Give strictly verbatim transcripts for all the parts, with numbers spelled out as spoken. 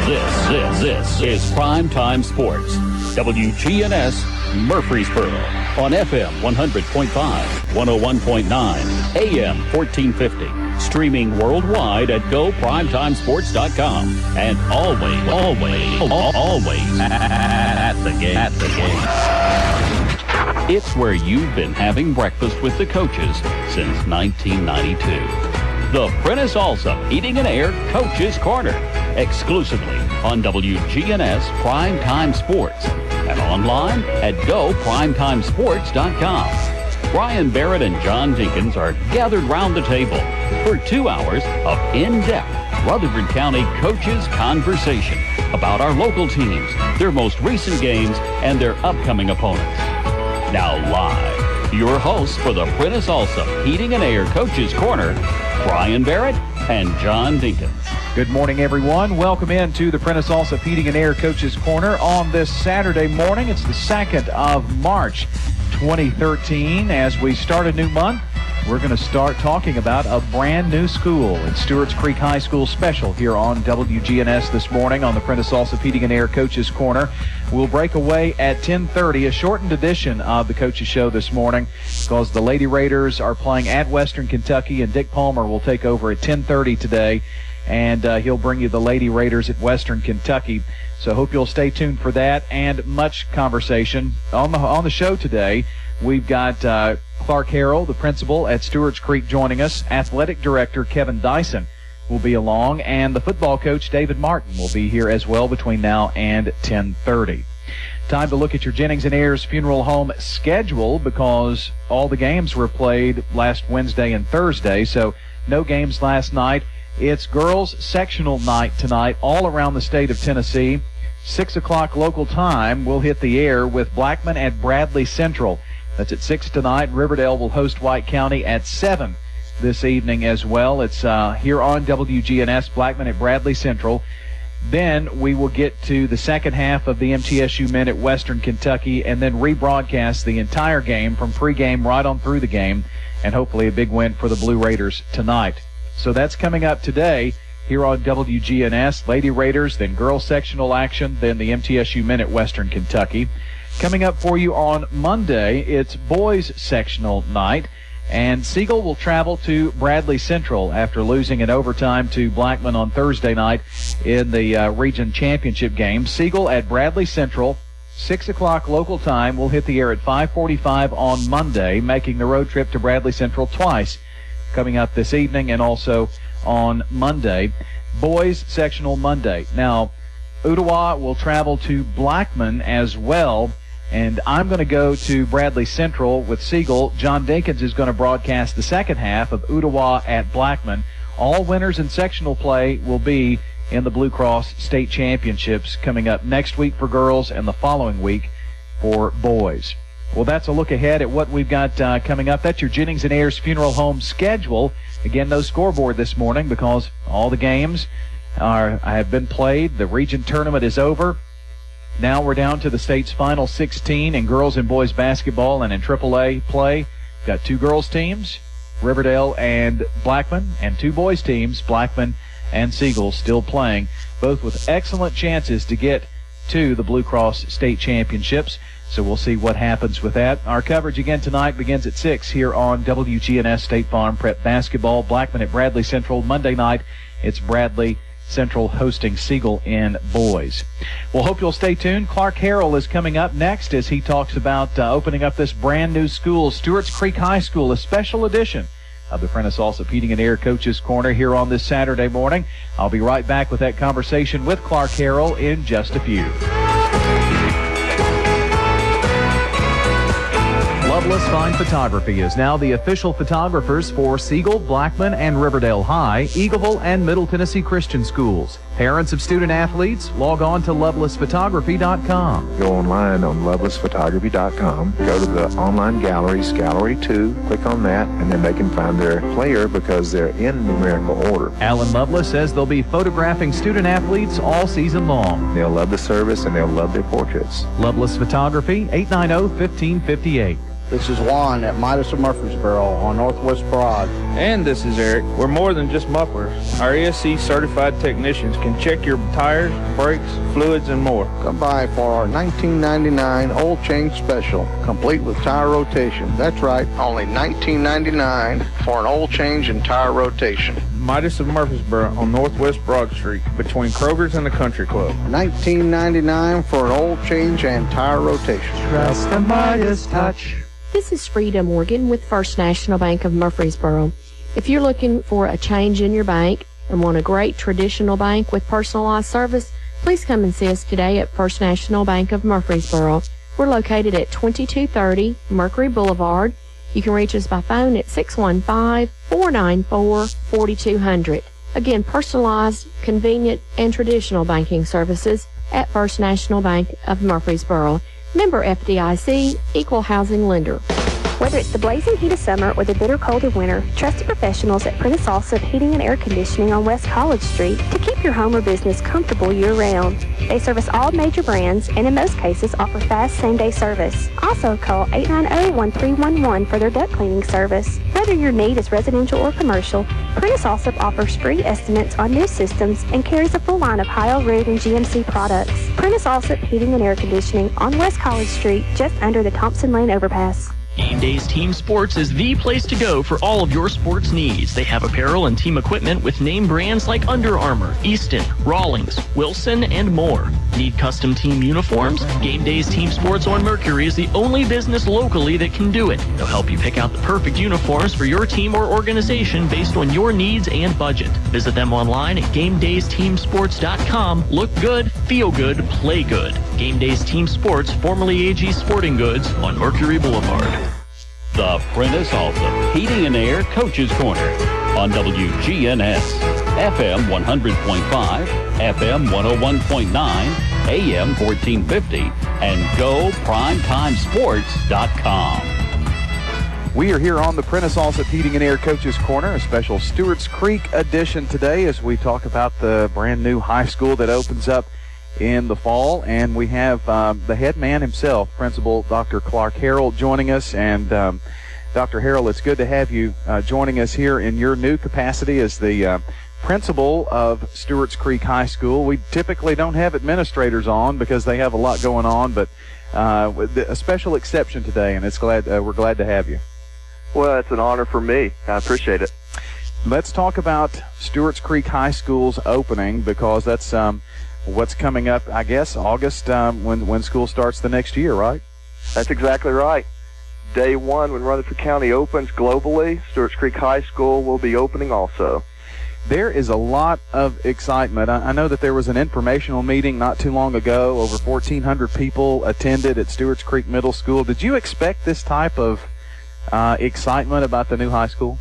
this, this, this is Primetime Sports. W G N S Murfreesboro on F M one hundred point five, one oh one point nine, A M fourteen fifty. Streaming worldwide at go primetime sports dot com. And always, always, always at the game. At the game. It's where you've been having breakfast with the coaches since nineteen ninety-two. The Prentice Allsup Heating and Air Coaches Corner, exclusively on W G N S Primetime Sports and online at go primetime sports dot com. Brian Barrett and John Dinkins are gathered round the table for two hours of in-depth Rutherford County coaches conversation about our local teams, their most recent games, and their upcoming opponents. Now live, your hosts for the Prentice Allsup Heating and Air Coaches Corner, Brian Barrett and John Dinkins. Good morning, everyone. Welcome in to the Prentice Allsup Heating and Air Coaches Corner on this Saturday morning. It's the second of March, twenty thirteen. As we start a new month, we're going to start talking about a brand new school. It's Stewart's Creek High School special here on W G N S this morning on the Prentice Allsup Heating and Air Coaches Corner. We'll break away at ten thirty, a shortened edition of the Coaches Show this morning because the Lady Raiders are playing at Western Kentucky, and Dick Palmer will take over at ten thirty today, and uh, he'll bring you the Lady Raiders at Western Kentucky. So hope you'll stay tuned for that and much conversation on the on the show today. We've got uh, Clark Harrell, the principal at Stewart's Creek, joining us. Athletic director Kevin Dyson will be along, and the football coach David Martin will be here as well between now and ten thirty. Time to look at your Jennings and Ayers Funeral Home schedule because all the games were played last Wednesday and Thursday, so no games last night. It's girls sectional night tonight all around the state of Tennessee. six o'clock local time, we'll hit the air with Blackman at Bradley Central. That's at six tonight. Riverdale will host White County at seven this evening as well. It's uh, here on W G N S, Blackman at Bradley Central. Then we will get to the second half of the M T S U men at Western Kentucky and then rebroadcast the entire game from pregame right on through the game, and hopefully a big win for the Blue Raiders tonight. So that's coming up today here on W G N S. Lady Raiders, then girls sectional action, then the M T S U men at Western Kentucky. Coming up for you on Monday, it's boys sectional night, and Siegel will travel to Bradley Central after losing in overtime to Blackman on Thursday night in the uh, region championship game. Siegel at Bradley Central, six o'clock local time. We'll hit the air at five forty-five on Monday, making the road trip to Bradley Central twice, coming up this evening and also on Monday. Boys sectional Monday. Now, Ottawa will travel to Blackman as well, and I'm going to go to Bradley Central with Siegel. John Dinkins is going to broadcast the second half of Ottawa at Blackman. All winners in sectional play will be in the Blue Cross State Championships coming up next week for girls and the following week for boys. Well, that's a look ahead at what we've got uh, coming up. That's your Jennings and Ayers Funeral Home schedule. Again, no scoreboard this morning because all the games are have been played. The region tournament is over. Now we're down to the state's final sixteen in girls and boys basketball, and in triple A play, we've got two girls teams, Riverdale and Blackman, and two boys teams, Blackman and Siegel, still playing, both with excellent chances to get to the Blue Cross State Championships. So we'll see what happens with that. Our coverage again tonight begins at six here on W G N S State Farm Prep Basketball. Blackman at Bradley Central. Monday night, it's Bradley Central hosting Siegel in boys. Well, hope you'll stay tuned. Clark Harrell is coming up next as he talks about uh, opening up this brand new school, Stewart's Creek High School, a special edition of the Prentice Allsup Heating and Air Coaches Corner here on this Saturday morning. I'll be right back with that conversation with Clark Harrell in just a few. Loveless Fine Photography is now the official photographers for Siegel, Blackman, and Riverdale High, Eagleville, and Middle Tennessee Christian Schools. Parents of student athletes, log on to loveless photography dot com. Go online on loveless photography dot com. Go to the online galleries, Gallery two, click on that, and then they can find their player because they're in numerical order. Alan Loveless says they'll be photographing student athletes all season long. They'll love the service and they'll love their portraits. Loveless Photography, eight nine zero, one five five eight. This is Juan at Midas of Murfreesboro on Northwest Broad. And this is Eric. We're more than just mufflers. Our E S C certified technicians can check your tires, brakes, fluids, and more. Come by for our nineteen ninety-nine oil change special, complete with tire rotation. That's right, only nineteen ninety-nine for an oil change and tire rotation. Midas of Murfreesboro on Northwest Broad Street between Kroger's and the Country Club. nineteen ninety-nine for an oil change and tire rotation. Trust the Midas touch. This is Frida Morgan with First National Bank of Murfreesboro. If you're looking for a change in your bank and want a great traditional bank with personalized service, please come and see us today at First National Bank of Murfreesboro. We're located at twenty-two thirty Mercury Boulevard. You can reach us by phone at six one five, four nine four, four two zero zero. Again, personalized, convenient, and traditional banking services at First National Bank of Murfreesboro. Member F D I C, Equal Housing Lender. Whether it's the blazing heat of summer or the bitter cold of winter, trusted professionals at Prentice Allsup Heating and Air Conditioning on West College Street to keep your home or business comfortable year-round. They service all major brands and in most cases offer fast same-day service. Also call eight nine zero, one three one one for their duct cleaning service. Whether your need is residential or commercial, Prentice Allsup offers free estimates on new systems and carries a full line of Heil, Ruud, and G M C products. Prentice Allsup Heating and Air Conditioning on West College Street, just under the Thompson Lane overpass. Game Days Team Sports is the place to go for all of your sports needs. They have apparel and team equipment with name brands like Under Armour, Easton, Rawlings, Wilson, and more. Need custom team uniforms? Game Days Team Sports on Mercury is the only business locally that can do it. They'll help you pick out the perfect uniforms for your team or organization based on your needs and budget. Visit them online at game days team sports dot com. Look good, feel good, play good. Game Days Team Sports, formerly A G Sporting Goods on Mercury Boulevard. The Prentice Allsup Heating and Air Coaches Corner on W G N S, F M one hundred point five, F M one oh one point nine, A M fourteen fifty, and go primetime sports dot com. We are here on the Prentice Allsup Heating and Air Coaches Corner, a special Stewart's Creek edition today as we talk about the brand new high school that opens up in the fall, and we have um, the head man himself, Principal Doctor Clark Harrell, joining us. And um, Doctor Harrell, it's good to have you uh, joining us here in your new capacity as the uh, principal of Stewart's Creek High School. We typically don't have administrators on because they have a lot going on, but uh, a special exception today, and it's glad uh, we're glad to have you. Well, it's an honor for me. I appreciate it. Let's talk about Stewart's Creek High School's opening, because that's um, what's coming up, I guess, August, um, when, when school starts the next year, right? That's exactly right. Day one, when Rutherford County opens globally, Stewart's Creek High School will be opening also. There is a lot of excitement. I, I know that there was an informational meeting not too long ago. Over fourteen hundred people attended at Stewart's Creek Middle School. Did you expect this type of uh, excitement about the new high school?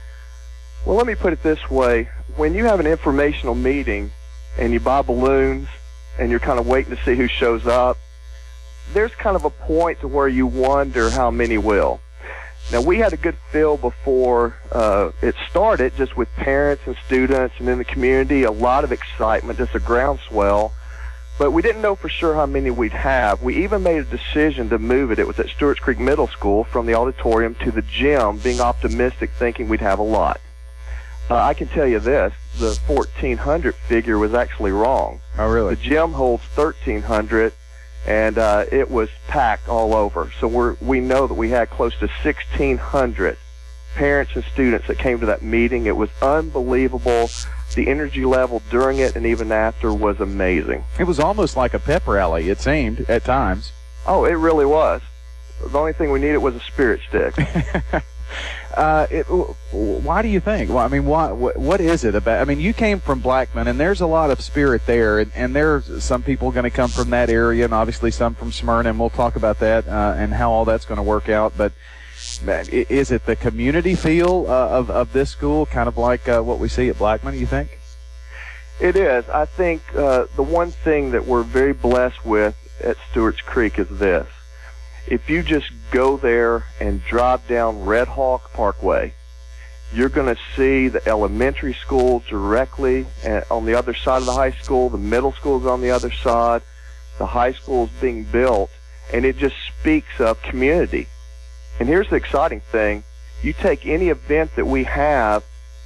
Well, let me put it this way. When you have an informational meeting and you buy balloons and you're kind of waiting to see who shows up, there's kind of a point to where you wonder how many will. Now, we had a good feel before uh, it started, just with parents and students and in the community, a lot of excitement, just a groundswell. But we didn't know for sure how many we'd have. We even made a decision to move it. It was at Stewart's Creek Middle School, from the auditorium to the gym, being optimistic, thinking we'd have a lot. Uh, I can tell you this, the fourteen hundred figure was actually wrong. Oh, really? The gym holds thirteen hundred, and uh, it was packed all over. So we're, we know that we had close to sixteen hundred parents and students that came to that meeting. It was unbelievable. The energy level during it and even after was amazing. It was almost like a pep rally, it seemed, at times. Oh, it really was. The only thing we needed was a spirit stick. Uh, it, why do you think? Well, I mean, why, what, what is it about? I mean, you came from Blackman, and there's a lot of spirit there, and, and there's some people going to come from that area, and obviously some from Smyrna, and we'll talk about that uh, and how all that's going to work out. But is it the community feel uh, of, of this school, kind of like uh, what we see at Blackman, you think? It is. I think uh, the one thing that we're very blessed with at Stewart's Creek is this. If you just go there and drive down Red Hawk Parkway, you're going to see the elementary school directly on the other side of the high school. The middle school is on the other side. The high school is being built, and it just speaks of community. And here's the exciting thing. You take any event that we have,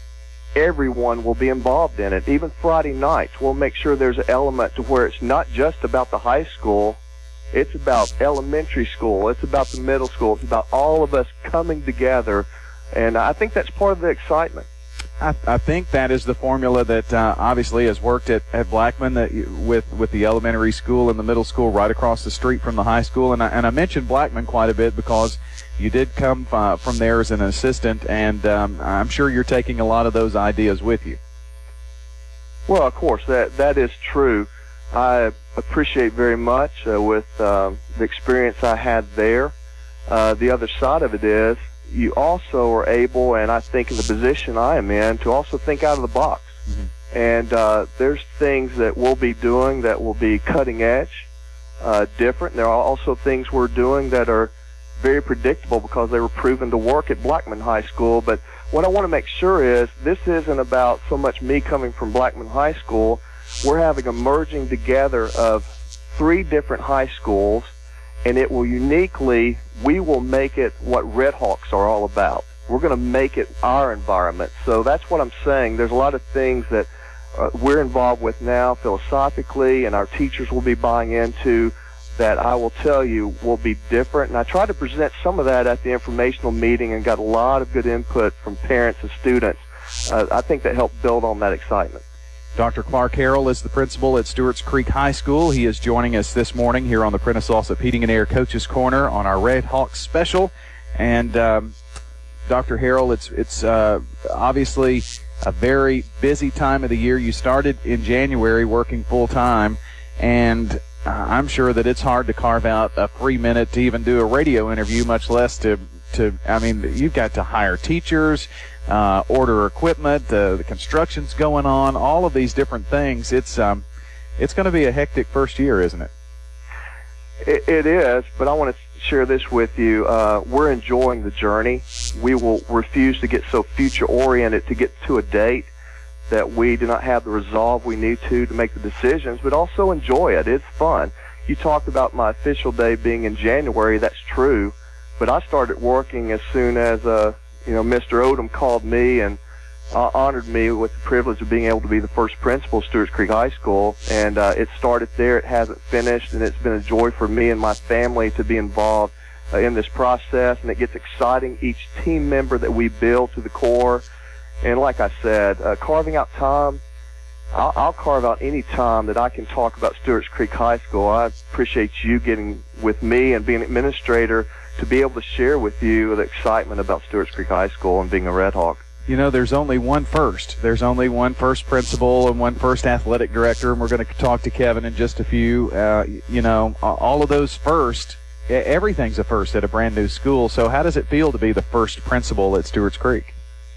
everyone will be involved in it. Even Friday nights, we'll make sure there's an element to where it's not just about the high school. It's about elementary school. It's about the middle school. It's about all of us coming together. And I think that's part of the excitement. I, I think that is the formula that uh, obviously has worked at, at Blackman, that you, with with the elementary school and the middle school right across the street from the high school. And I, and I mentioned Blackman quite a bit because you did come uh, from there as an assistant, and um, I'm sure you're taking a lot of those ideas with you. Well, of course, that that is true. I appreciate very much uh, with uh, the experience I had there. Uh, the other side of it is you also are able, and I think in the position I am in, to also think out of the box. Mm-hmm. And uh, there's things that we'll be doing that will be cutting edge, uh, different. There are also things we're doing that are very predictable because they were proven to work at Blackman High School. But what I want to make sure is this isn't about so much me coming from Blackman High School. We're having a merging together of three different high schools, and it will uniquely, we will make it what Red Hawks are all about. We're going to make it our environment. So that's what I'm saying. There's a lot of things that uh, we're involved with now philosophically, and our teachers will be buying into, that I will tell you will be different. And I tried to present some of that at the informational meeting and got a lot of good input from parents and students. Uh, I think that helped build on that excitement. Doctor Clark Harrell is the principal at Stewart's Creek High School. He is joining us this morning here on the Prentice Allsup Heating and Air Coaches Corner on our Red Hawks special. And um, Doctor Harrell, it's it's uh, obviously a very busy time of the year. You started in January working full-time, and uh, I'm sure that it's hard to carve out a free minute to even do a radio interview, much less to, to I mean, you've got to hire teachers, Uh, order equipment, uh, the construction's going on, all of these different things. It's um, it's going to be a hectic first year, isn't it? It, it is, but I want to share this with you. Uh, we're enjoying the journey. We will refuse to get so future-oriented to get to a date that we do not have the resolve we need to to make the decisions, but also enjoy it. It's fun. You talked about my official day being in January. That's true, but I started working as soon as uh, you know, Mister Odom called me and uh, honored me with the privilege of being able to be the first principal of Stewart's Creek High School. And uh, it started there. It hasn't finished, and it's been a joy for me and my family to be involved uh, in this process. And it gets exciting, each team member that we build to the core. And like I said, uh, carving out time, I'll, I'll carve out any time that I can talk about Stewart's Creek High School. I appreciate you getting with me and being an administrator to be able to share with you the excitement about Stewart's Creek High School and being a Red Hawk. You know, there's only one first. There's only one first principal and one first athletic director, and we're going to talk to Kevin in just a few. Uh, you know, all of those first, everything's a first at a brand new school. So how does it feel to be the first principal at Stewart's Creek?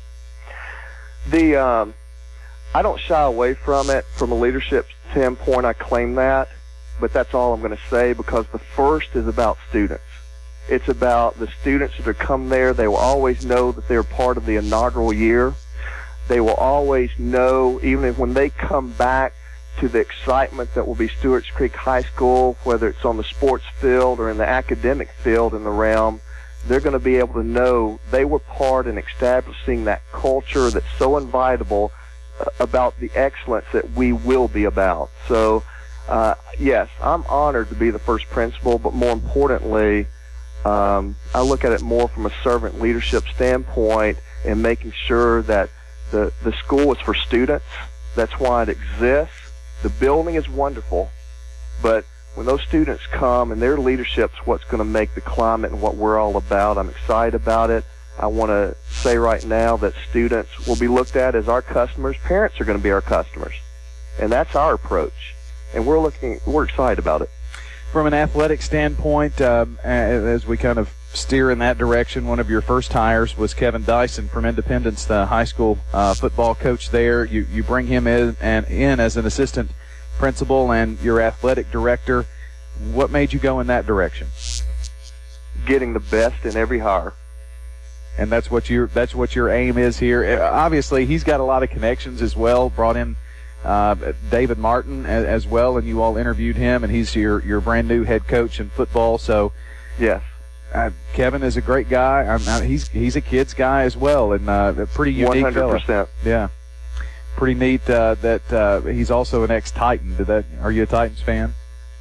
The um, I don't shy away from it. From a leadership standpoint, I claim that, but that's all I'm going to say, because the first is about students. It's about the students that are come there. They will always know that they're part of the inaugural year. They will always know, even if when they come back, to the excitement that will be Stewart's Creek High School, whether it's on the sports field or in the academic field in the realm, they're going to be able to know they were part in establishing that culture that's so invitable uh, about the excellence that we will be about. So, uh, yes, I'm honored to be the first principal, but more importantly, Um, I look at it more from a servant leadership standpoint and making sure that the, the school is for students. That's why it exists. The building is wonderful, but when those students come and their leadership's what's going to make the climate and what we're all about, I'm excited about it. I want to say right now that students will be looked at as our customers. Parents are going to be our customers, and that's our approach, and we're looking, we're excited about it. From an athletic standpoint, um, as we kind of steer in that direction, one of your first hires was Kevin Dyson from Independence, the high school uh, football coach there. You you bring him in and in as an assistant principal and your athletic director. What made you go in that direction? Getting the best in every hire. And that's what your that's what your aim is here. Obviously, he's got a lot of connections as well. Brought in Uh, David Martin as, as well, and you all interviewed him, and he's your, your brand new head coach in football. So, yes, uh, Kevin is a great guy. I'm, I, he's he's a kid's guy as well, and uh, a pretty unique one hundred percent. fella. Yeah, pretty neat uh, that uh, he's also an ex-Titan. Did that? Are you a Titans fan?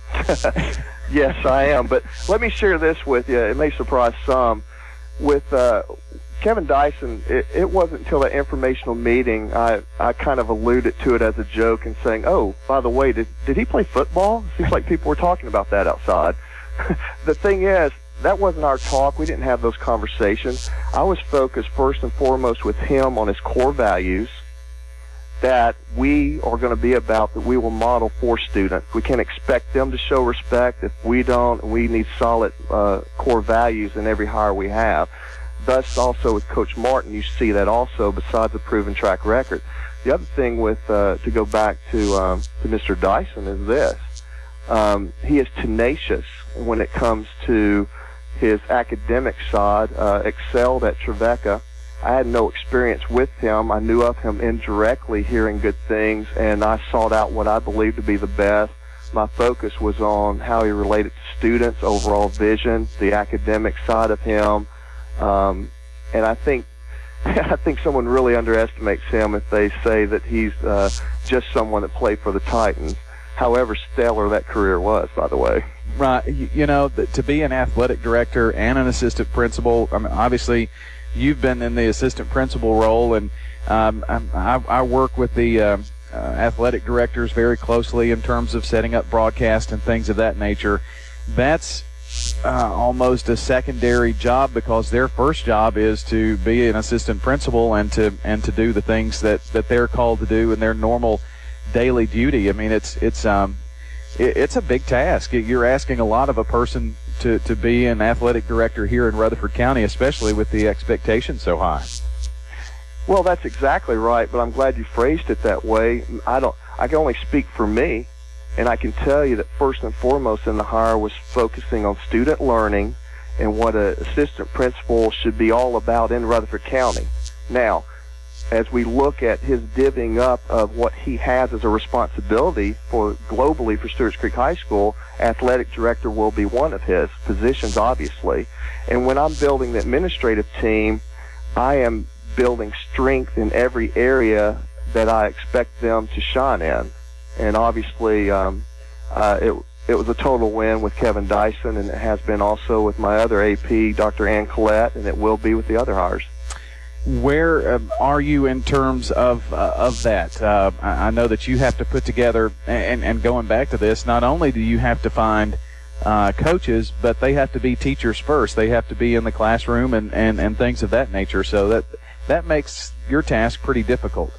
Yes, I am. But let me share this with you. It may surprise some. With uh, Kevin Dyson, it, it wasn't until that informational meeting I, I kind of alluded to it as a joke and saying, oh, by the way, did, did he play football? Seems like people were talking about that outside. The thing is, that wasn't our talk. We didn't have those conversations. I was focused first and foremost with him on his core values that we are going to be about, that we will model for students. We can't expect them to show respect if we don't. We need solid uh, core values in every hire we have. Thus, also with Coach Martin, you see that also besides a proven track record. The other thing with, uh, to go back to, um, to Mister Dyson is this. Um, he is tenacious when it comes to his academic side, uh, excelled at Trevecca. I had no experience with him. I knew of him indirectly, hearing good things, and I sought out what I believed to be the best. My focus was on how he related to students, overall vision, the academic side of him, um, and I think I think someone really underestimates him if they say that he's uh, just someone that played for the Titans. However stellar that career was, by the way. Right. You, you know, to be an athletic director and an assistant principal, I mean, obviously you've been in the assistant principal role, and um, I, I work with the um, uh, athletic directors very closely in terms of setting up broadcast and things of that nature. That's uh, almost a secondary job because their first job is to be an assistant principal and to and to do the things that, that they're called to do in their normal daily duty. I mean, it's it's um it, it's a big task. You're asking a lot of a person to, to be an athletic director here in Rutherford County, especially with the expectations so high. Well, that's exactly right, but I'm glad you phrased it that way. I don't I can only speak for me, and I can tell you that first and foremost in the hire was focusing on student learning and what an assistant principal should be all about in Rutherford County. Now, as we look at his divvying up of what he has as a responsibility for globally for Stewart's Creek High School, athletic director will be one of his positions, obviously. And when I'm building the administrative team, I am building strength in every area that I expect them to shine in. And obviously, um, uh, it, it was a total win with Kevin Dyson, and it has been also with my other A P, Doctor Ann Collette, and it will be with the other hires. Where um, are you in terms of uh, of that? Uh, I know that you have to put together, and, and going back to this, not only do you have to find uh, coaches, but they have to be teachers first. They have to be in the classroom and, and, and things of that nature. So that that makes your task pretty difficult.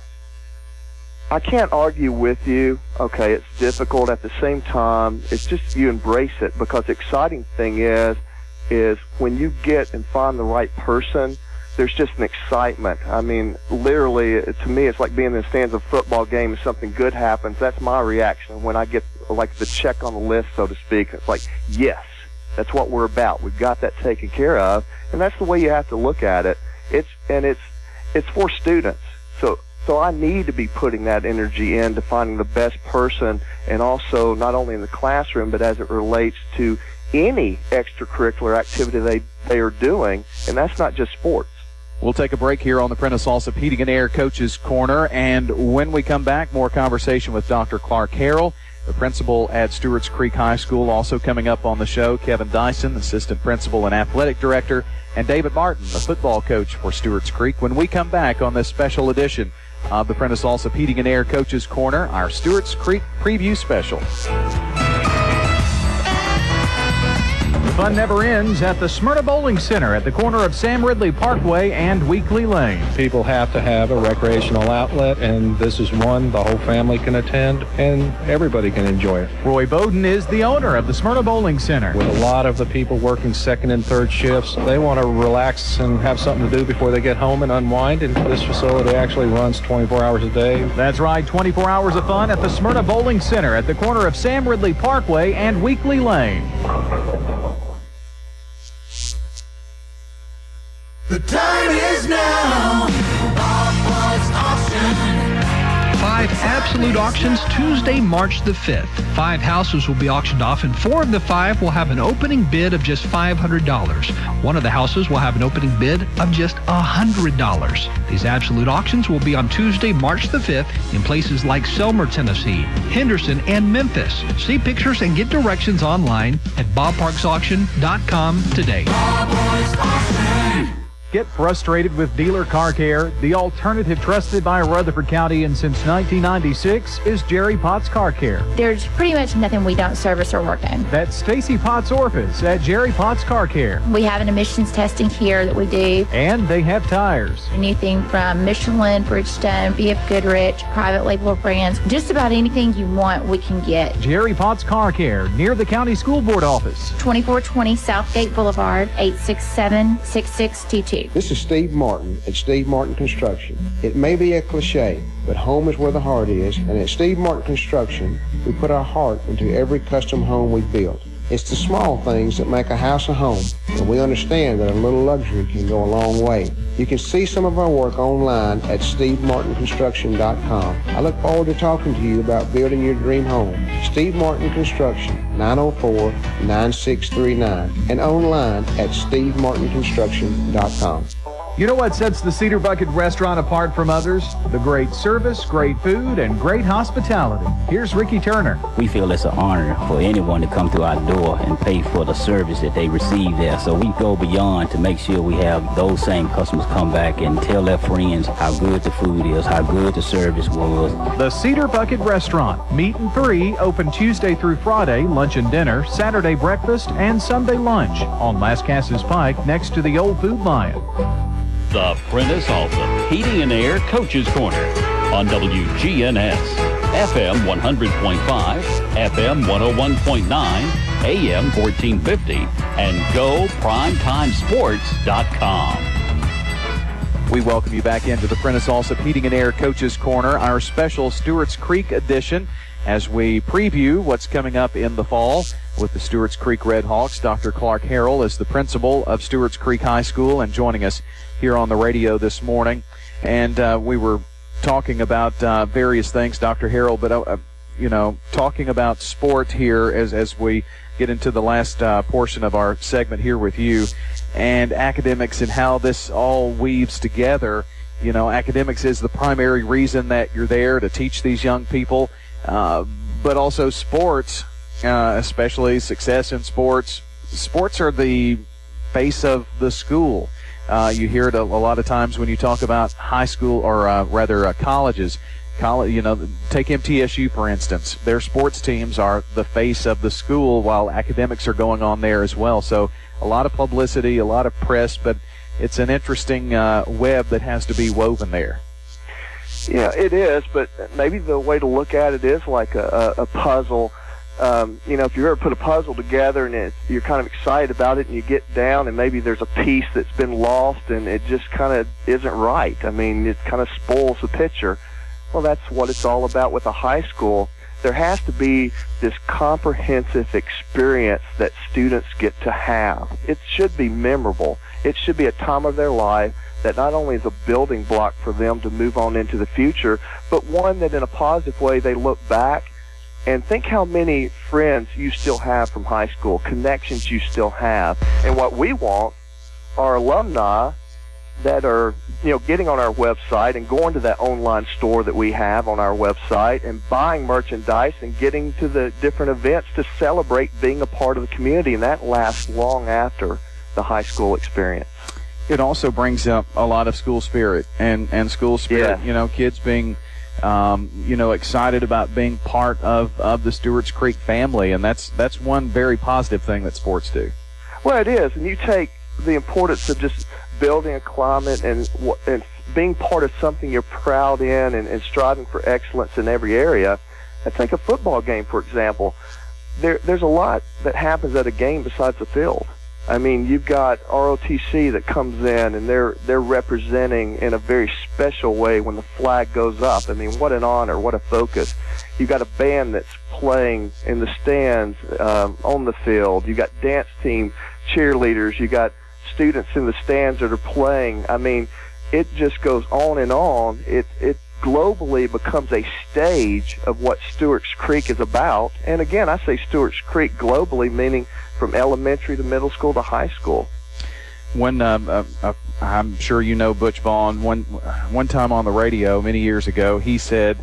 I can't argue with you. Okay, it's difficult. At the same time, it's just you embrace it, because the exciting thing is, is when you get and find the right person, there's just an excitement. I mean, literally, to me, it's like being in the stands of a football game and something good happens. That's my reaction when I get, like, the check on the list, so to speak. It's like, yes, that's what we're about. We've got that taken care of, and that's the way you have to look at it. It's and it's it's for students. So so I need to be putting that energy into finding the best person, and also not only in the classroom, but as it relates to any extracurricular activity they, they are doing, and that's not just sports. We'll take a break here on the Prentice Allsup Heating and Air Coaches Corner, and when we come back, more conversation with Doctor Clark Harrell, the principal at Stewart's Creek High School. Also coming up on the show, Kevin Dyson, assistant principal and athletic director, and David Martin, the football coach for Stewart's Creek. When we come back on this special edition of the Prentice Allsup Heating and Air Coaches Corner, our Stewart's Creek preview special. Fun never ends at the Smyrna Bowling Center at the corner of Sam Ridley Parkway and Weekly Lane. People have to have a recreational outlet, and this is one the whole family can attend, and everybody can enjoy it. Roy Bowden is the owner of the Smyrna Bowling Center. With a lot of the people working second and third shifts, they want to relax and have something to do before they get home and unwind, and this facility actually runs twenty-four hours a day. That's right, twenty-four hours of fun at the Smyrna Bowling Center at the corner of Sam Ridley Parkway and Weekly Lane. The time is now. Bob Boyd's Auction. Five absolute Absolute Auctions Tuesday, March the fifth. Five houses will be auctioned off, and four of the five will have an opening bid of just five hundred dollars. One of the houses will have an opening bid of just one hundred dollars. These Absolute Auctions will be on Tuesday, March the fifth in places like Selmer, Tennessee, Henderson, and Memphis. See pictures and get directions online at ballparks auction dot com today. Get frustrated with dealer car care? The alternative trusted by Rutherford County and since nineteen ninety-six is Jerry Potts Car Care. There's pretty much nothing we don't service or work on. That's Stacy Potts Orphis at Jerry Potts Car Care. We have an emissions testing here that we do. And they have tires. Anything from Michelin, Bridgestone, B F Goodrich, private label brands. Just about anything you want, we can get. Jerry Potts Car Care, near the County School Board office. twenty-four twenty Southgate Boulevard, eight six seven, six six two two. This is Steve Martin at Steve Martin Construction. It may be a cliche, but home is where the heart is, and at Steve Martin Construction, we put our heart into every custom home we build. It's the small things that make a house a home, and we understand that a little luxury can go a long way. You can see some of our work online at steve martin construction dot com. I look forward to talking to you about building your dream home. Steve Martin Construction, nine oh four, nine six three nine, and online at steve martin construction dot com. You know what sets the Cedar Bucket Restaurant apart from others? The great service, great food, and great hospitality. Here's Ricky Turner. We feel it's an honor for anyone to come through our door and pay for the service that they receive there. So we go beyond to make sure we have those same customers come back and tell their friends how good the food is, how good the service was. The Cedar Bucket Restaurant. Meat and three, open Tuesday through Friday, lunch and dinner, Saturday breakfast, and Sunday lunch on Las Casas Pike next to the Old Food Lion. The Prentice Allsup Heating and Air Coaches Corner on W G N S, F M one hundred point five, F M one oh one point nine, A M fourteen fifty, and go primetime sports dot com. We welcome you back into the Prentice Allsup Heating and Air Coaches Corner, our special Stewart's Creek edition, as we preview what's coming up in the fall with the Stewart's Creek Redhawks. Doctor Clark Harrell is the principal of Stewart's Creek High School and joining us here on the radio this morning. And uh, we were talking about uh, various things, Doctor Harrell, but, uh, you know, talking about sport here as, as we get into the last uh, portion of our segment here with you, and academics and how this all weaves together. You know, academics is the primary reason that you're there to teach these young people, uh, but also sports, uh, especially success in sports. Sports are the face of the school. Uh, you hear it a, a lot of times when you talk about high school, or uh, rather uh, colleges. College, you know, take M T S U for instance. Their sports teams are the face of the school, while academics are going on there as well. So a lot of publicity, a lot of press, but it's an interesting uh, web that has to be woven there. Yeah, it is, but maybe the way to look at it is like a, a, a puzzle. Um, you know, if you ever put a puzzle together and it's, you're kind of excited about it, and you get down and maybe there's a piece that's been lost and it just kind of isn't right. I mean, it kind of spoils the picture. Well, that's what it's all about with a high school. There has to be this comprehensive experience that students get to have. It should be memorable. It should be a time of their life that not only is a building block for them to move on into the future, but one that in a positive way they look back and think how many friends you still have from high school, connections you still have. And what we want are alumni that are, you know, getting on our website and going to that online store that we have on our website and buying merchandise and getting to the different events to celebrate being a part of the community, and that lasts long after the high school experience. It also brings up a lot of school spirit and, and school spirit, yeah. You know, kids being, um, you know, excited about being part of, of the Stewart's Creek family, and that's that's one very positive thing that sports do. Well, it is, and you take the importance of just building a climate and and being part of something you're proud in and, and striving for excellence in every area. I think a football game, for example. There, there's a lot that happens at a game besides the field. I mean, you've got R O T C that comes in and they're they're representing in a very special way when the flag goes up. I mean, what an honor, what a focus. You've got a band that's playing in the stands um, on the field. You've got dance team, cheerleaders. You got students in the stands that are playing. I mean, it just goes on and on. It it globally becomes a stage of what Stewart's Creek is about. And again, I say Stewart's Creek globally, meaning from elementary to middle school to high school. When um, uh, uh, I'm sure you know Butch Vaughn. One one time on the radio many years ago, he said,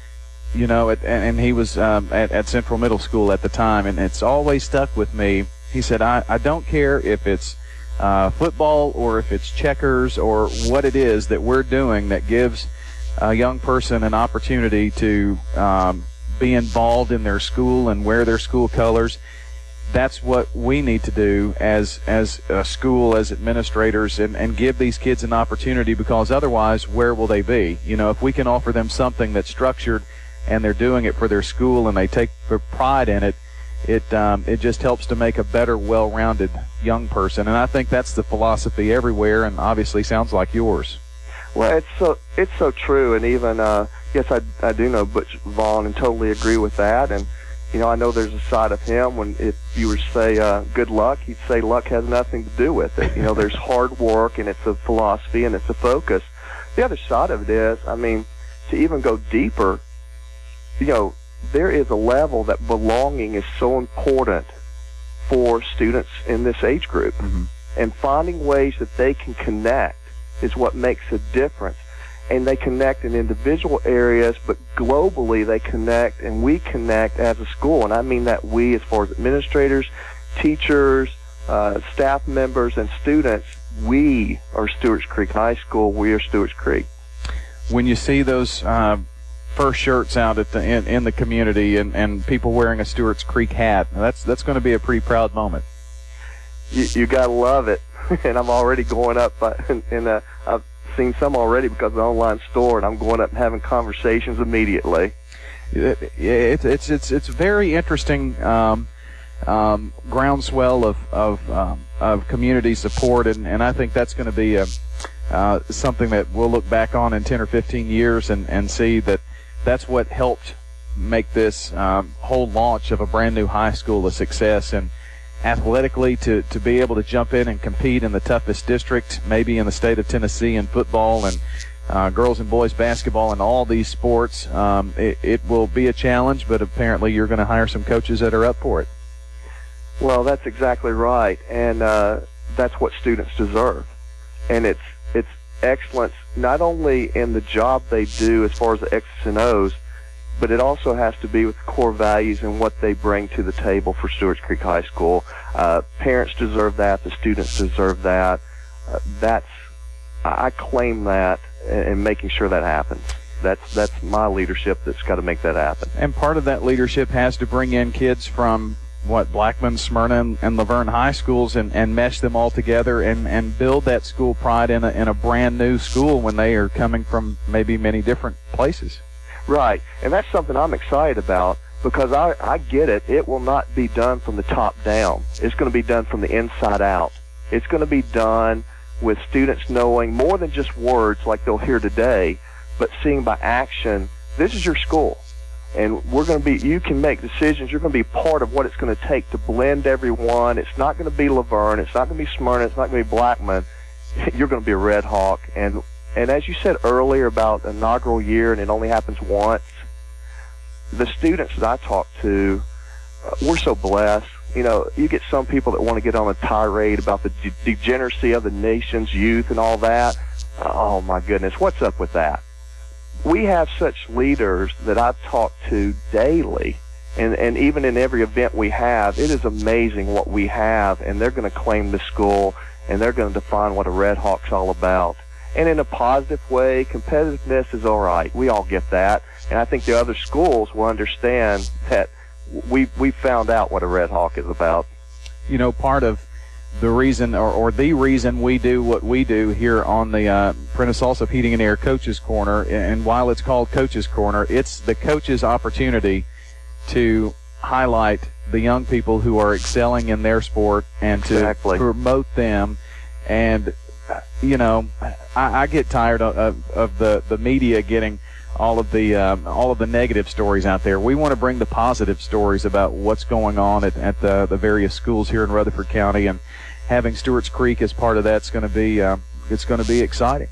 you know, at, and he was um, at, at Central Middle School at the time, and it's always stuck with me. He said, I, I don't care if it's uh, football or if it's checkers or what it is that we're doing that gives a young person an opportunity to um, be involved in their school and wear their school colors. That's what we need to do as as a school, as administrators, and, and give these kids an opportunity, because otherwise, where will they be? You know, if we can offer them something that's structured and they're doing it for their school and they take pride in it, it um, it just helps to make a better, well-rounded young person. And I think that's the philosophy everywhere, and obviously sounds like yours. Well, it's so it's so true, and even uh, yes, I I do know Butch Vaughn and totally agree with that. And you know, I know there's a side of him when if you were to say uh, good luck, he'd say luck has nothing to do with it. You know, there's hard work, and it's a philosophy, and it's a focus. The other side of it is, I mean, to even go deeper, you know, there is a level that belonging is so important for students in this age group. Mm-hmm. And finding ways that they can connect is what makes a difference. And they connect in individual areas, but globally they connect, and we connect as a school. And I mean that we, as far as administrators, teachers, uh, staff members, and students, we are Stewart's Creek High School. We are Stewart's Creek. When you see those uh, first shirts out at the in, in the community, and, and people wearing a Stewart's Creek hat, that's that's going to be a pretty proud moment. You, you got to love it. And I'm already going up uh, in, in a, I've seen some already because of the online store, and I'm going up and having conversations immediately. It, it, it's it's it's very interesting um, um, groundswell of of, um, of community support, and, and I think that's going to be a, uh, something that we'll look back on in ten or fifteen years and, and see that that's what helped make this um, whole launch of a brand new high school a success. And athletically, to, to be able to jump in and compete in the toughest district, maybe in the state of Tennessee, in football and uh, girls and boys basketball and all these sports, um, it, it will be a challenge, but apparently you're going to hire some coaches that are up for it. Well, that's exactly right, and uh, that's what students deserve. And it's it's excellence not only in the job they do as far as the X's and O's, but it also has to be with the core values and what they bring to the table for Stewart's Creek High School. Uh, parents deserve that. The students deserve that. Uh, that's I claim that, and making sure that happens. That's that's my leadership that's got to make that happen. And part of that leadership has to bring in kids from what Blackman, Smyrna, and, and Laverne high schools, and, and mesh them all together and, and build that school pride in a in a brand new school when they are coming from maybe many different places. Right, and that's something I'm excited about, because I, I get it. It will not be done from the top down. It's going to be done from the inside out. It's going to be done with students knowing more than just words like they'll hear today, but seeing by action, this is your school. And we're going to be, you can make decisions. You're going to be part of what it's going to take to blend everyone. It's not going to be Laverne. It's not going to be Smyrna. It's not going to be Blackman. You're going to be a Red Hawk. And And as you said earlier about inaugural year, and it only happens once, the students that I talk to, uh, we're so blessed. You know, you get some people that want to get on a tirade about the de- degeneracy of the nation's youth and all that. Oh, my goodness, what's up with that? We have such leaders that I talk to daily, and, and even in every event we have, it is amazing what we have, and they're going to claim the school, and they're going to define what a Red Hawk's all about. And in a positive way, competitiveness is all right. We all get that. And I think the other schools will understand that we we found out what a Red Hawk is about. You know, part of the reason, or, or the reason we do what we do here on the uh, Prentice Allsup Heating and Air Coaches Corner, and while it's called Coaches Corner, it's the coaches' opportunity to highlight the young people who are excelling in their sport and to exactly. promote them. And you know, I, I get tired of, of, of the, the media getting all of the um, all of the negative stories out there. We want to bring the positive stories about what's going on at, at the, the various schools here in Rutherford County, and having Stewart's Creek as part of that's going to be uh, it's going to be exciting.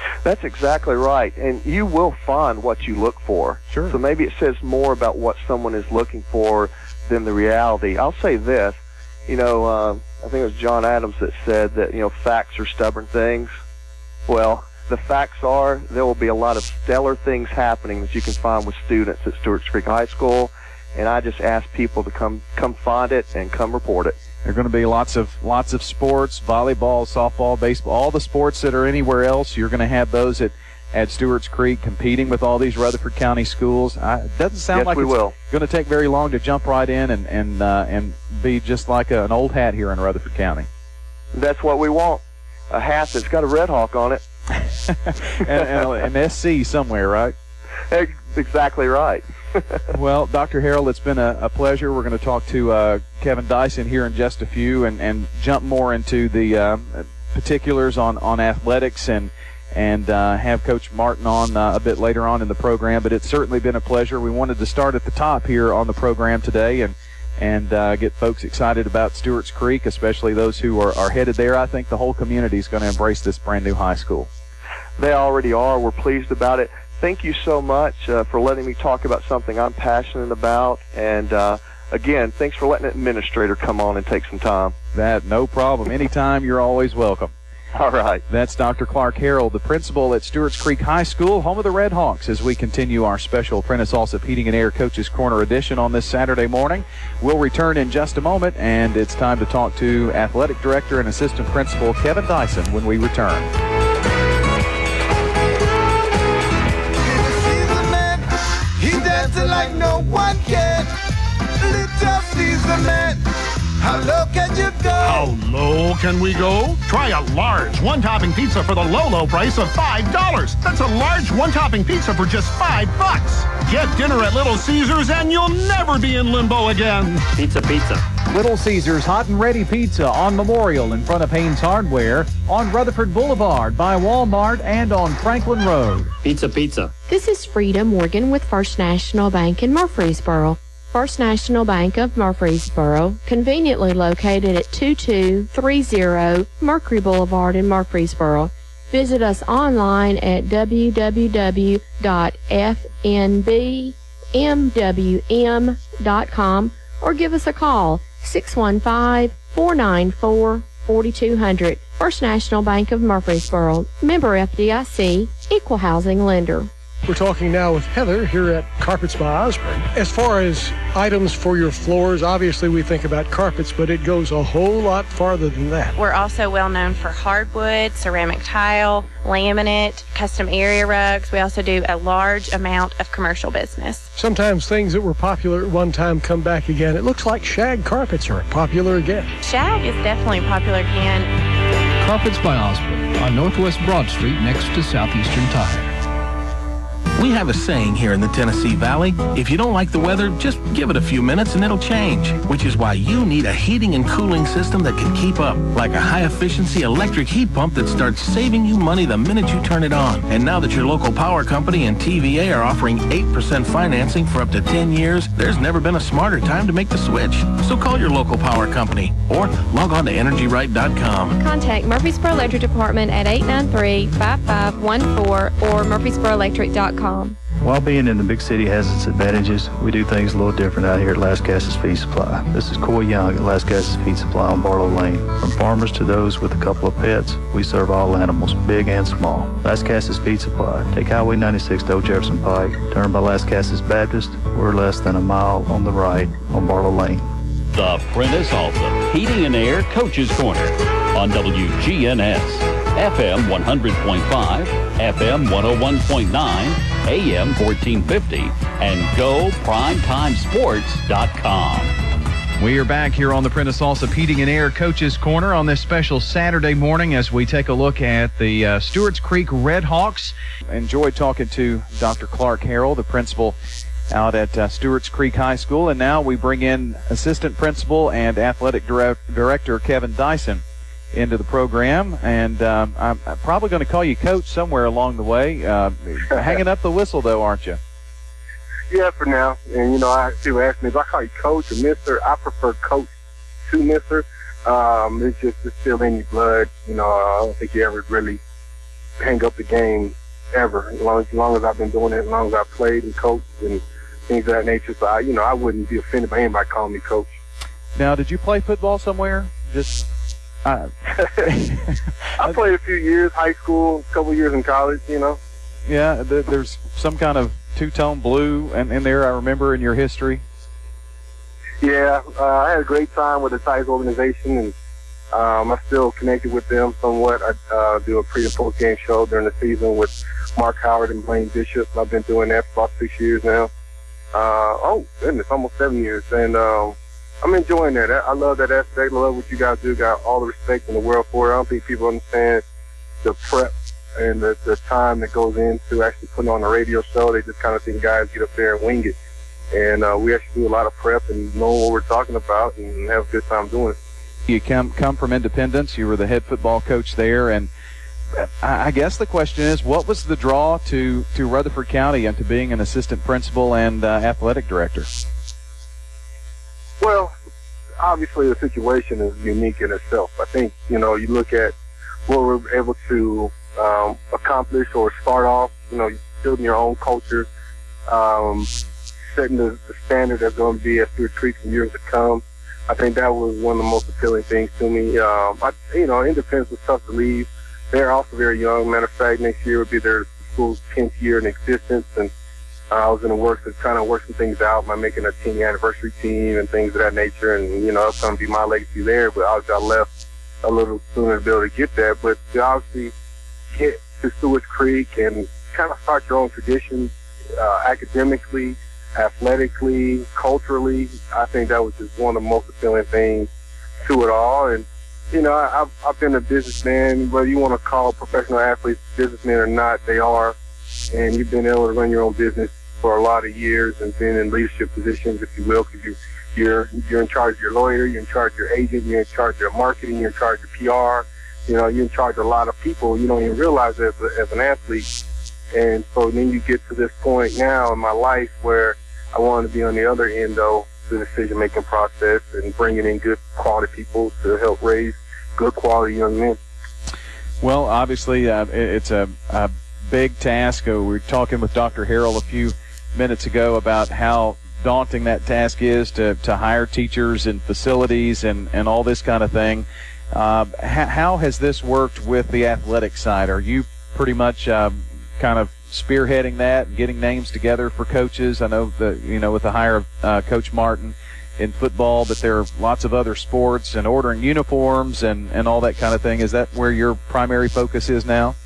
That's exactly right, and you will find what you look for. Sure. So maybe it says more about what someone is looking for than the reality. I'll say this, you know, uh, I think it was John Adams that said that, you know, facts are stubborn things. Well, the facts are there will be a lot of stellar things happening that you can find with students at Stewart's Creek High School, and I just ask people to come come find it and come report it. There are going to be lots of lots of sports, volleyball, softball, baseball, all the sports that are anywhere else. You're going to have those at, at Stewart's Creek competing with all these Rutherford County schools. I, it doesn't sound yes, like we it's will. going to take very long to jump right in and and uh, and be just like a, an old hat here in Rutherford County. That's what we want, a hat that's got a Red Hawk on it. and, and an S C somewhere, right? Exactly right. Well, Doctor Harrell, it's been a, a pleasure. We're going to talk to uh, Kevin Dyson here in just a few and, and jump more into the uh, particulars on, on athletics and and uh, have Coach Martin on uh, a bit later on in the program. But it's certainly been a pleasure. We wanted to start at the top here on the program today and and uh, get folks excited about Stewart's Creek, especially those who are, are headed there. I think the whole community is going to embrace this brand new high school. They already are. We're pleased about it. Thank you so much uh, for letting me talk about something I'm passionate about. And, uh, again, thanks for letting an administrator come on and take some time. That, no problem. Anytime, you're always welcome. All right. That's Doctor Clark Harrell, the principal at Stewart's Creek High School, home of the Red Hawks, as we continue our special Prentice Allsup Heating and Air Coaches Corner edition on this Saturday morning. We'll return in just a moment, and it's time to talk to Athletic Director and Assistant Principal Kevin Dyson when we return. He dancing like no one can. Little Caesar man, how low can you go? How low can we go? Try a large one-topping pizza for the low, low price of five dollars. That's a large one-topping pizza for just five bucks. Get dinner at Little Caesars and you'll never be in limbo again. Pizza, pizza. Little Caesars Hot and Ready Pizza on Memorial in front of Haynes Hardware, on Rutherford Boulevard by Walmart, and on Franklin Road. Pizza, pizza. This is Frida Morgan with First National Bank in Murfreesboro. First National Bank of Murfreesboro, conveniently located at two two three zero Mercury Boulevard in Murfreesboro. Visit us online at w w w dot f n b m w m dot com or give us a call six one five, four nine four, four two zero zero. First National Bank of Murfreesboro, member F D I C, equal housing lender. We're talking now with Heather here at Carpets by Osborne. As far as items for your floors, obviously we think about carpets, but it goes a whole lot farther than that. We're also well known for hardwood, ceramic tile, laminate, custom area rugs. We also do a large amount of commercial business. Sometimes things that were popular at one time come back again. It looks like shag carpets are popular again. Shag is definitely popular again. Carpets by Osborne on Northwest Broad Street next to Southeastern Tire. We have a saying here in the Tennessee Valley, if you don't like the weather, just give it a few minutes and it'll change, which is why you need a heating and cooling system that can keep up, like a high-efficiency electric heat pump that starts saving you money the minute you turn it on. And now that your local power company and T V A are offering eight percent financing for up to ten years, there's never been a smarter time to make the switch. So call your local power company or log on to energy right dot com. Contact Murfreesboro Electric Department at eight nine three, five five one four or murfreesboro electric dot com. While being in the big city has its advantages, we do things a little different out here at Lascassas Feed Supply. This is Coy Young at Lascassas Feed Supply on Barlow Lane. From farmers to those with a couple of pets, we serve all animals, big and small. Lascassas Feed Supply. Take Highway ninety-six to Old Jefferson Pike. Turn by Lascassas Baptist. We're less than a mile on the right on Barlow Lane. The Prentice Allsup Heating and Air Coaches Corner on W G N S, F M one hundred point five, F M one oh one point nine, A M fourteen fifty, and go primetime sports dot com. We are back here on the Prentice Allsup Heating and Air Coaches Corner on this special Saturday morning as we take a look at the uh, Stewart's Creek Red Hawks. Enjoyed talking to Doctor Clark Harrell, the principal out at uh, Stewart's Creek High School, and now we bring in Assistant Principal and Athletic Dire- Director Kevin Dyson into the program, and um, I'm, I'm probably going to call you Coach somewhere along the way. Uh, hanging up the whistle, though, aren't you? Yeah, for now. And, you know, I people ask me if I call you Coach or Mister I prefer Coach to Mister Um, it's just it's still in your blood. You know, I don't think you ever really hang up the game ever. As long as, as long as I've been doing it, as long as I've played and coached and things of that nature. So I, you know, I wouldn't be offended by anybody calling me coach. Now, did you play football somewhere? Just. Uh, I played a few years, high school, a couple years in college, you know. Yeah, th- there's some kind of two-tone blue in, in there, I remember, in your history. Yeah, uh, I had a great time with the Tigers organization, and um, I'm still connected with them somewhat. I uh, do a pre- and post-game show during the season with Mark Howard and Blaine Bishop. I've been doing that for about six years now. Uh, oh, goodness, almost seven years. And um, I'm enjoying that. I love that aspect. I love what you guys do. Got all the respect in the world for it. I don't think people understand the prep and the, the time that goes into actually putting on a radio show. They just kind of think guys get up there and wing it. And uh, we actually do a lot of prep and know what we're talking about and have a good time doing it. You come come from Independence. You were the head football coach there. And I, I guess the question is, what was the draw to, to Rutherford County and to being an assistant principal and uh, athletic director? Well, obviously the situation is unique in itself. I think, you know, you look at what we're able to um, accomplish or start off, you know, building your own culture, um, setting the, the standard that's going to be at Stewart Creek in years to come. I think that was one of the most appealing things to me. Um, I, you know, Independence was tough to leave. They're also very young. Matter of fact, next year would be their school's tenth year in existence, and uh, I was in the works of trying to work some things out by making a ten year anniversary team and things of that nature, and, you know, it's going to be my legacy there, but obviously I left a little sooner to be able to get that. But to obviously get to Stewart Creek and kind of start your own traditions uh, academically, athletically, culturally, I think that was just one of the most appealing things to it all. And, you know, I, I've, I've been a businessman, whether you want to call professional athletes businessmen or not, they are. And you've been able to run your own business for a lot of years and been in leadership positions, if you will, because you, you're, you're in charge of your lawyer, you're in charge of your agent, you're in charge of your marketing, you're in charge of P R. You know, you're in charge of a lot of people. You don't even realize it as, a, as an athlete. And so then you get to this point now in my life where I wanted to be on the other end of the decision-making process and bringing in good quality people to help raise good quality young men. Well, obviously, uh, it's a, a big task. Uh, we were talking with Doctor Harrell a few minutes ago about how daunting that task is to, to hire teachers and facilities and, and all this kind of thing. Uh, how, how has this worked with the athletic side? Are you pretty much uh, kind of spearheading that and getting names together for coaches? I know that, you know, with the hire of uh, Coach Martin in football, but there are lots of other sports and ordering uniforms and, and all that kind of thing. Is that where your primary focus is now?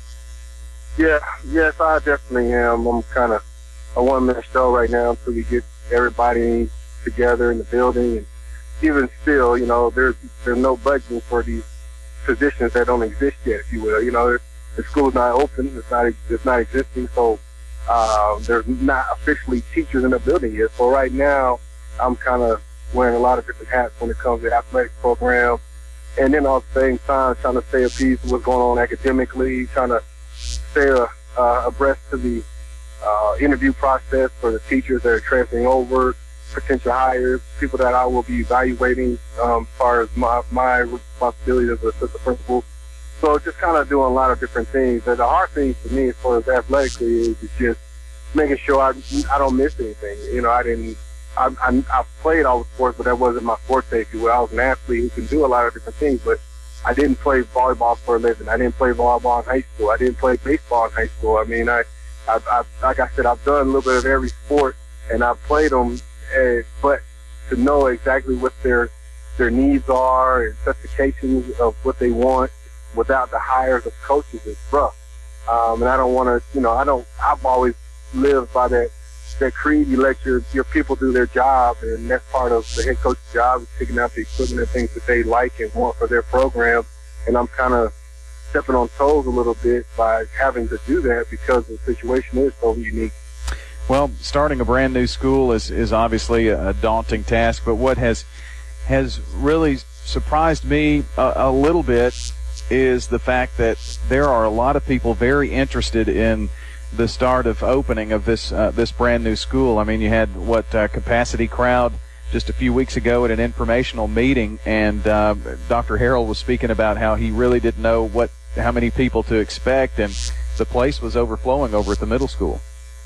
Yeah, yes, I definitely am. I'm kind of a one-man show right now until we get everybody together in the building. And even still, you know, there's, there's no budgeting for these positions that don't exist yet, if you will. You know, the school's not open. It's not, it's not existing. So uh, there's not officially teachers in the building yet. So right now, I'm kind of wearing a lot of different hats when it comes to athletic programs. And then at the same time, trying to stay appeased to what's going on academically, trying to stay uh, uh, abreast to the uh, interview process for the teachers that are transferring over, potential hires, people that I will be evaluating um, as far as my, my responsibility as an assistant principal. So just kind of doing a lot of different things. And the hard thing for me as far as athletically is just making sure I, I don't miss anything. You know, I didn't, I, I, I played all the sports, but that wasn't my forte, if you will. I was an athlete who can do a lot of different things, but I didn't play volleyball for a living. I didn't play volleyball in high school. I didn't play baseball in high school. I mean, I, I, I like I said, I've done a little bit of every sport, and I've played them, uh, but to know exactly what their their needs are and specifications of what they want without the hires of coaches is rough. Um, and I don't want to, you know, I don't, I've always lived by that, that creed. You let your, your people do their job, and that's part of the head coach's job, is picking out the equipment and things that they like and want for their program. And I'm kind of stepping on toes a little bit by having to do that because the situation is so unique. Well, starting a brand new school is, is obviously a daunting task, but what has has really surprised me a, a little bit is the fact that there are a lot of people very interested in the start of opening of this uh, this brand new school. I mean, you had what uh, capacity crowd just a few weeks ago at an informational meeting, and uh, Doctor Harrell was speaking about how he really didn't know what how many people to expect, and the place was overflowing over at the middle school.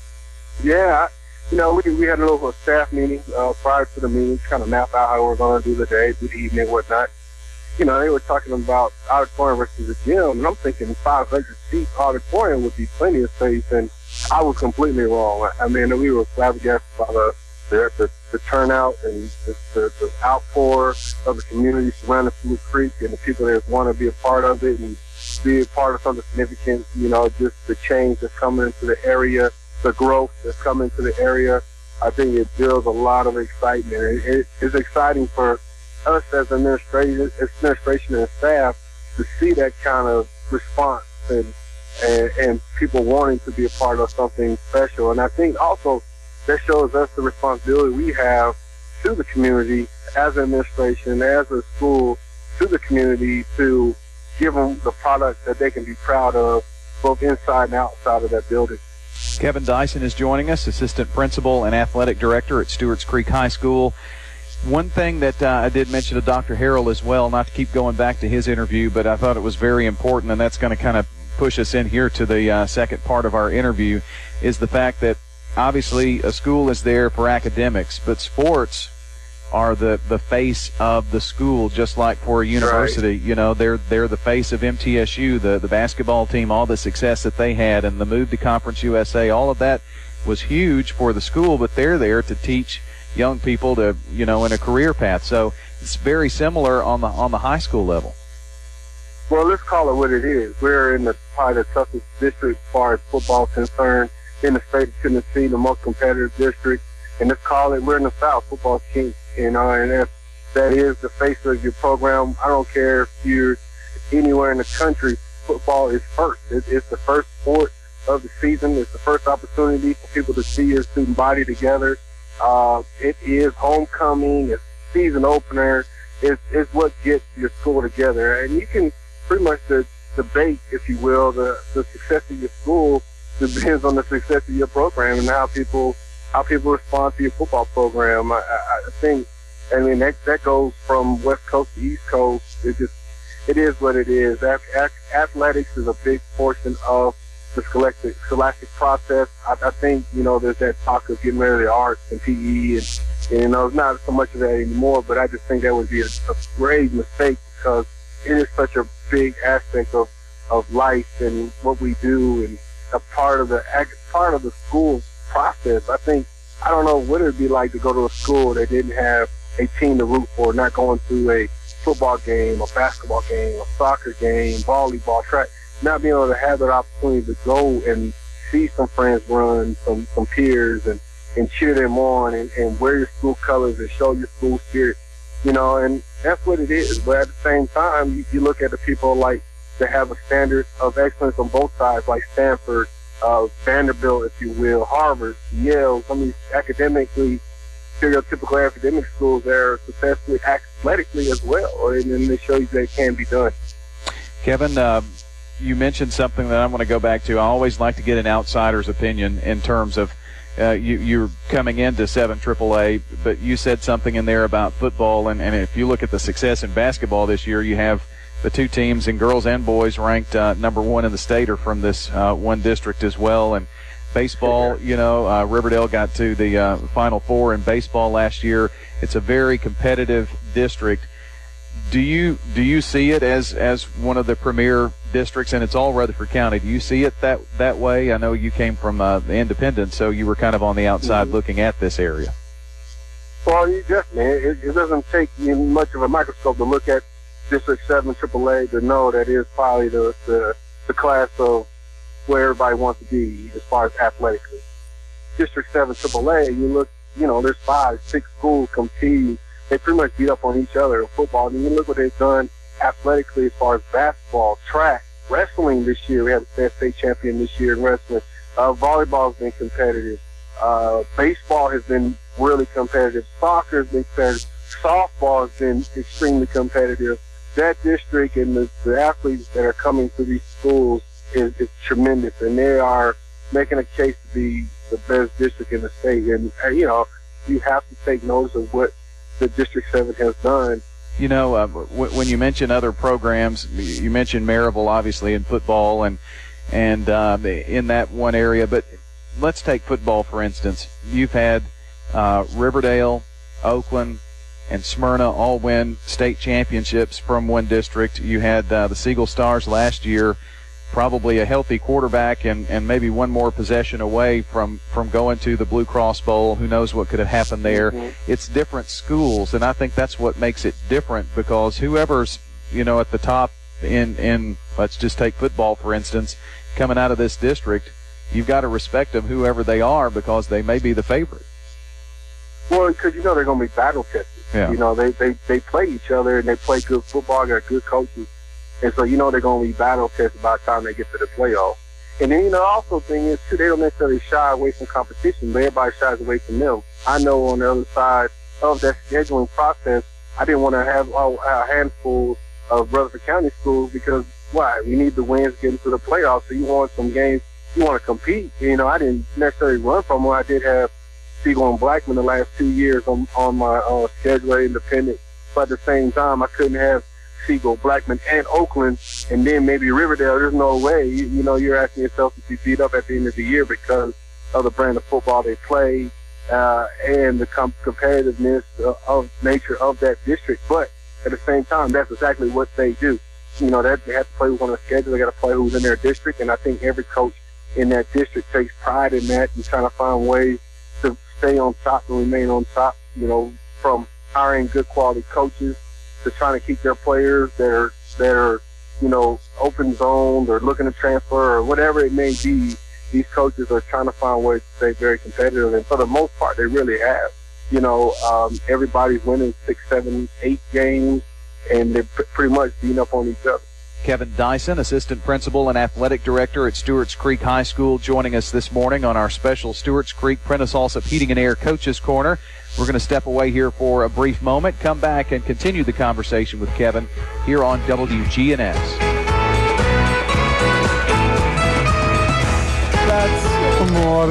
Yeah, you know, we we had a little staff meeting uh, prior to the meeting, kind of map out how we're going to do the day, do the evening, whatnot. You know, they were talking about auditorium versus a gym, and I'm thinking five hundred seat auditorium would be plenty of space, and I was completely wrong. I mean, we were flabbergasted by the the, the, the turnout and the, the, the outpour of the community surrounding Blue Creek, and the people that want to be a part of it and be a part of something significant. You know, just the change that's coming into the area, the growth that's coming into the area. I think it builds a lot of excitement. It, it, it's exciting for us as administration, administration and staff to see that kind of response and, and and people wanting to be a part of something special. And I think also that shows us the responsibility we have to the community as an administration, as a school, to the community to give them the product that they can be proud of, both inside and outside of that building. Kevin Dyson is joining us, assistant principal and athletic director at Stewart's Creek High School. One thing that uh, I did mention to Doctor Harrell as well, not to keep going back to his interview, but I thought it was very important, and that's going to kind of push us in here to the uh, second part of our interview, is the fact that obviously a school is there for academics, but sports are the, the face of the school, just like for a university. Right. You know, they're they're the face of M T S U, the, the basketball team, all the success that they had, and the move to Conference U S A, all of that was huge for the school, but they're there to teach young people to, you know, in a career path. So it's very similar on the on the high school level. Well, let's call it what it is. We're in the probably the toughest district as far as football is concerned in the state of Tennessee, the most competitive district. And let's call it, we're in the South, football's king. You know, and if that is the face of your program, I don't care if you're anywhere in the country, football is first. It, it's the first sport of the season. It's the first opportunity for people to see your student body together. Uh, it is homecoming. It's season opener. It's, it's what gets your school together. And you can pretty much the, debate, if you will, the, the success of your school depends on the success of your program and how people how people respond to your football program. I, I, I think, I mean, that, that goes from West Coast to East Coast. It just, it is what it is. Athletics is a big portion of the scholastic, scholastic process. I, I think, you know, there's that talk of getting rid of the arts and P E, and, and you know, it's not so much of that anymore, but I just think that would be a, a grave mistake because it is such a big aspect of, of life and what we do and a part of the, part of the school process. I think, I don't know what it would be like to go to a school that didn't have a team to root for, not going to a football game, a basketball game, a soccer game, volleyball, track, not being able to have that opportunity to go and see some friends run, some, some peers, and, and cheer them on and, and wear your school colors and show your school spirit, you know, and that's what it is. But at the same time, you, you look at the people like that have a standard of excellence on both sides, like Stanford, uh, Vanderbilt, if you will, Harvard, Yale, some of these academically, stereotypical academic schools that are successful athletically as well, and then they show you that it can be done. Kevin, uh, you mentioned something that I want to go back to. I always like to get an outsider's opinion in terms of uh, you, you're coming into seven triple A, but you said something in there about football, and, and if you look at the success in basketball this year, you have the two teams in girls and boys ranked uh, number one in the state are from this uh, one district as well. And baseball, you know, uh, Riverdale got to the uh, Final Four in baseball last year. It's a very competitive district. Do you do you see it as as one of the premier districts, and it's all Rutherford County? Do you see it that that way? I know you came from uh, the Independent, so you were kind of on the outside mm-hmm. looking at this area. Well, you definitely. It, it doesn't take you much of a microscope to look at District seven triple A to know that is probably the, the the class of where everybody wants to be as far as athletically. District seven triple A, you look, you know, there's five, six schools competing. They pretty much beat up on each other in football. And you look what they've done athletically as far as basketball, track, wrestling this year. We had a state champion this year in wrestling. Uh, volleyball has been competitive. Uh, baseball has been really competitive. Soccer has been competitive. Softball has been extremely competitive. That district and the, the athletes that are coming to these schools is, is tremendous, and they are making a case to be the best district in the state. And, and you know, you have to take notice of what the District seven has done you know, uh, w- when you mention other programs, you mentioned Maryville, obviously, in football and and uh, in that one area. But let's take football, for instance. You've had uh, Riverdale, Oakland, and Smyrna all win state championships from one district. You had uh, the Siegel Stars last year, probably a healthy quarterback and, and maybe one more possession away from, from going to the Blue Cross Bowl. Who knows what could have happened there. Mm-hmm. It's different schools, and I think that's what makes it different, because whoever's, you know, at the top in, in let's just take football, for instance, coming out of this district, you've got to respect them, whoever they are, because they may be the favorite. Well, because you know they're going to be battle tested. Yeah. You know, they, they, they play each other, and they play good football, got good coaches. And so, you know, they're going to be battle tested by the time they get to the playoffs. And then, you know, also thing is, too, they don't necessarily shy away from competition, but everybody shies away from them. I know on the other side of that scheduling process, I didn't want to have oh, a handful of Rutherford County schools because, why? We need the wins to get into the playoffs, so you want some games, you want to compete. You know, I didn't necessarily run from them. I did have Siegel and Blackman the last two years on, on my uh, schedule independent, but at the same time, I couldn't have Siegel, Blackman, and Oakland, and then maybe Riverdale. There's no way. You, you know, you're asking yourself to be beat up at the end of the year because of the brand of football they play uh, and the com- competitiveness uh, of nature of that district. But at the same time, that's exactly what they do. You know, that they have to play who's on the schedule. They got to play who's in their district, and I think every coach in that district takes pride in that and trying to find ways to stay on top and remain on top. You know, from hiring good quality coaches to trying to keep their players that are, that are, you know, open zoned or looking to transfer or whatever it may be. These coaches are trying to find ways to stay very competitive, and for the most part, they really have. You know, um, everybody's winning six, seven, eight games, and they're p- pretty much beating up on each other. Kevin Dyson, Assistant Principal and Athletic Director at Stewart's Creek High School, joining us this morning on our special Stewart's Creek Prentice Allsup Heating and Air Coaches Corner. We're going to step away here for a brief moment, come back and continue the conversation with Kevin here on W G N S. That's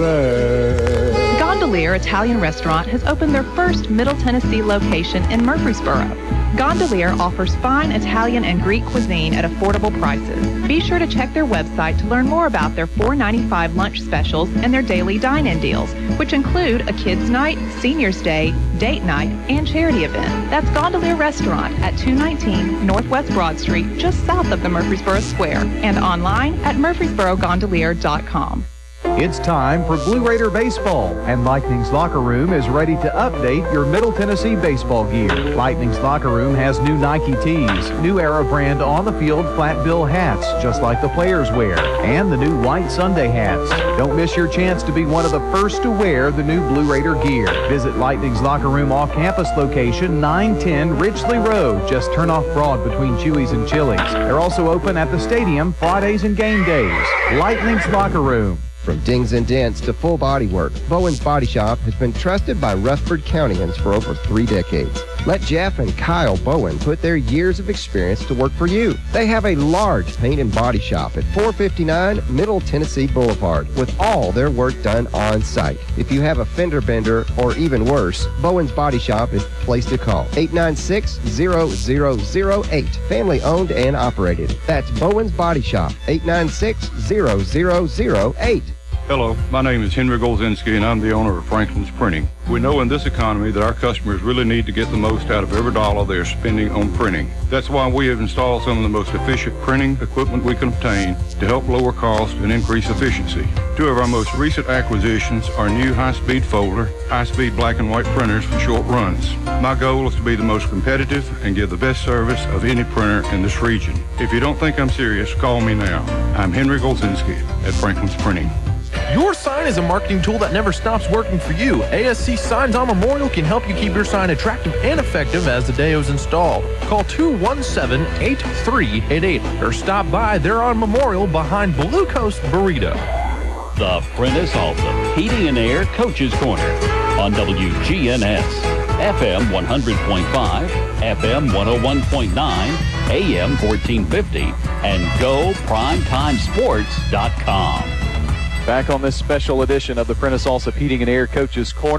amore. Gondolier Italian Restaurant has opened their first Middle Tennessee location in Murfreesboro. Gondolier offers fine Italian and Greek cuisine at affordable prices. Be sure to check their website to learn more about their four ninety-five lunch specials and their daily dine-in deals, which include a kids' night, seniors' day, date night, and charity event. That's Gondolier Restaurant at two nineteen Northwest Broad Street, just south of the Murfreesboro Square, and online at murfreesboro gondolier dot com. It's time for Blue Raider Baseball, and Lightning's Locker Room is ready to update your Middle Tennessee baseball gear. Lightning's Locker Room has new Nike tees, new Era brand on-the-field flat bill hats, just like the players wear, and the new white Sunday hats. Don't miss your chance to be one of the first to wear the new Blue Raider gear. Visit Lightning's Locker Room off-campus location, nine ten Ridgely Road. Just turn off Broad between Chewy's and Chili's. They're also open at the stadium Fridays and game days. Lightning's Locker Room. From dings and dents to full body work, Bowen's Body Shop has been trusted by Rutherford Countyans for over three decades. Let Jeff and Kyle Bowen put their years of experience to work for you. They have a large paint and body shop at four fifty-nine Middle Tennessee Boulevard with all their work done on site. If you have a fender bender or even worse, Bowen's Body Shop is the place to call. eight nine six, zero zero zero eight. Family owned and operated. That's Bowen's Body Shop. eight nine six, zero zero zero eight. Hello, my name is Henry Golzinski, and I'm the owner of Franklin's Printing. We know in this economy that our customers really need to get the most out of every dollar they are spending on printing. That's why we have installed some of the most efficient printing equipment we can obtain to help lower cost and increase efficiency. Two of our most recent acquisitions are new high-speed folder, high-speed black and white printers for short runs. My goal is to be the most competitive and give the best service of any printer in this region. If you don't think I'm serious, call me now. I'm Henry Golzinski at Franklin's Printing. Your sign is a marketing tool that never stops working for you. A S C Signs on Memorial can help you keep your sign attractive and effective as the day is installed. Call two one seven, eight three eight eight or stop by there on Memorial behind Blue Coast Burrito. The Prentice Allsup Heating and Air Coaches Corner on W G N S, F M one hundred point five, F M one oh one point nine, A M fourteen fifty, and go primetime sports dot com. Back on this special edition of the Prentice Allsup Heating and Air Coaches Corner.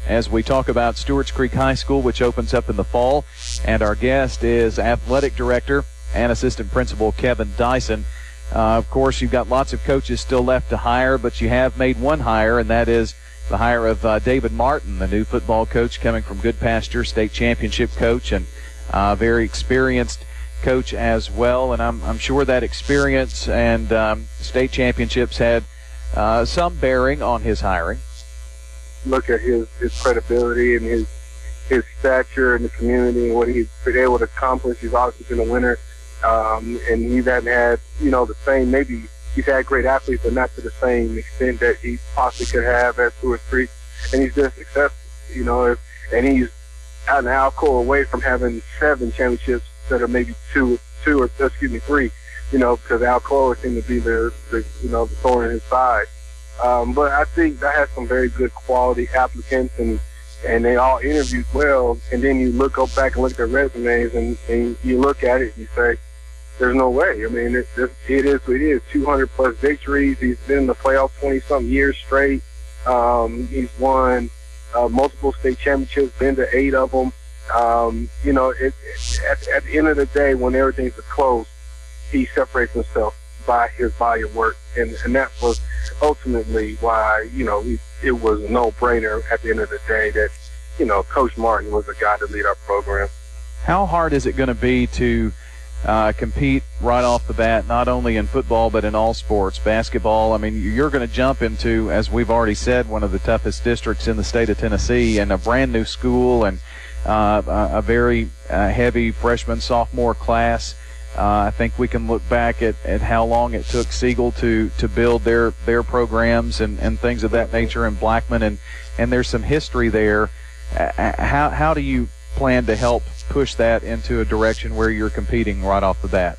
as we talk about Stewart's Creek High School, which opens up in the fall. And our guest is Athletic Director and Assistant Principal Kevin Dyson. Uh, of course, you've got lots of coaches still left to hire, but you have made one hire, and that is the hire of uh, David Martin, the new football coach coming from Good Pasture, state championship coach, and uh, very experienced coach as well. And I'm, I'm sure that experience and um, state championships had uh, some bearing on his hiring. Look at his, his credibility and his his stature in the community and what he's been able to accomplish. He's obviously been a winner, um, and he hasn't had, you know, the same, maybe he's had great athletes, but not to the same extent that he possibly could have at Stewart's Creek. And he's been successful, you know, and he's an Alcoa away from having seven championships that are maybe two, two or, excuse me, three, you know, because Alcoa seemed to be the, the, you know, the thorn in his side. Um, but I think that has some very good quality applicants, and and they all interviewed well. And then you look go back and look at their resumes, and, and you look at it and you say, "There's no way." I mean, it, it, it is what it is. two hundred plus victories. He's been in the playoffs twenty something years straight. Um, he's won uh, multiple state championships. Been to eight of them. Um, you know, it, it, at, at the end of the day, when everything's close, he separates himself by his body of work, and and that was ultimately why, you know, we, it was a no-brainer at the end of the day that, you know, Coach Martin was the guy to lead our program. How hard is it going to be to uh, compete right off the bat, not only in football but in all sports? Basketball, I mean, you're going to jump into, as we've already said, one of the toughest districts in the state of Tennessee, and a brand new school, and uh, a very uh, heavy freshman, sophomore class. Uh, I think we can look back at, at how long it took Siegel to, to build their, their programs and, and things of that nature in Blackman, and, and there's some history there. Uh, how, how do you plan to help push that into a direction where you're competing right off the bat?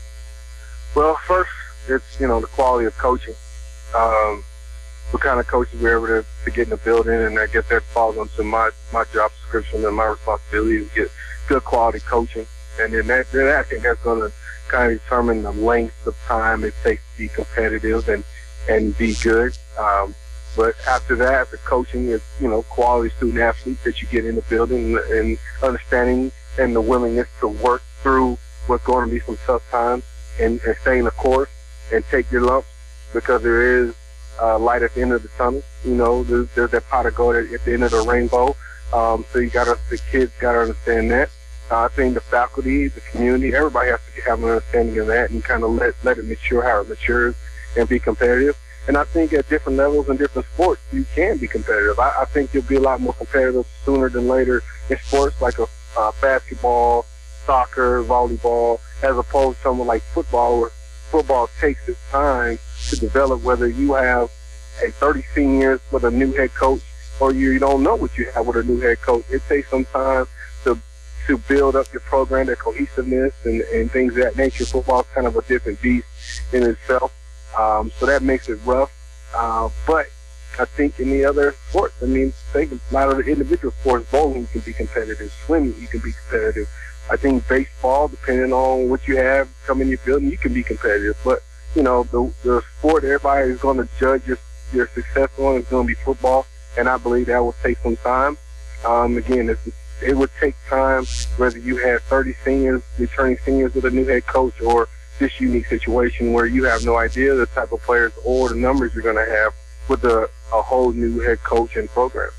Well, first, it's, you know, the quality of coaching. Um, what kind of coaches we're able to, to get in the building, and I guess that falls onto my, my job description and my responsibility to get good quality coaching. And then that, then I think that's going to kind of determine the length of time it takes to be competitive and, and be good. Um, but after that, the coaching is, you know, quality student athletes that you get in the building, and, and understanding and the willingness to work through what's going to be some tough times, and, and stay in the course and take your lumps, because there is uh, light at the end of the tunnel. You know, there's, there's that pot of gold at, at the end of the rainbow. Um, so you gotta, the kids gotta understand that. Uh, I think the faculty, the community, everybody has to have an understanding of that and kind of let, let it mature how it matures and be competitive. And I think at different levels in different sports, you can be competitive. I, I think you'll be a lot more competitive sooner than later in sports like a, uh, basketball, soccer, volleyball, as opposed to something like football, where football takes its time to develop, whether you have a thirty seniors with a new head coach or you don't know what you have with a new head coach. It takes some time to to build up your program, their cohesiveness and, and things of that nature. Football is kind of a different beast in itself. Um, so that makes it rough. Uh, but I think in the other sports, I mean, think a lot of the individual sports, bowling you can be competitive, swimming you can be competitive. I think baseball, depending on what you have coming in your building, you can be competitive. But, you know, the, the sport everybody is going to judge your, your success on is going to be football. And I believe that will take some time. Um, again, it's it would take time, whether you have thirty seniors, returning seniors with a new head coach, or this unique situation where you have no idea the type of players or the numbers you're going to have with a, a whole new head coach and program.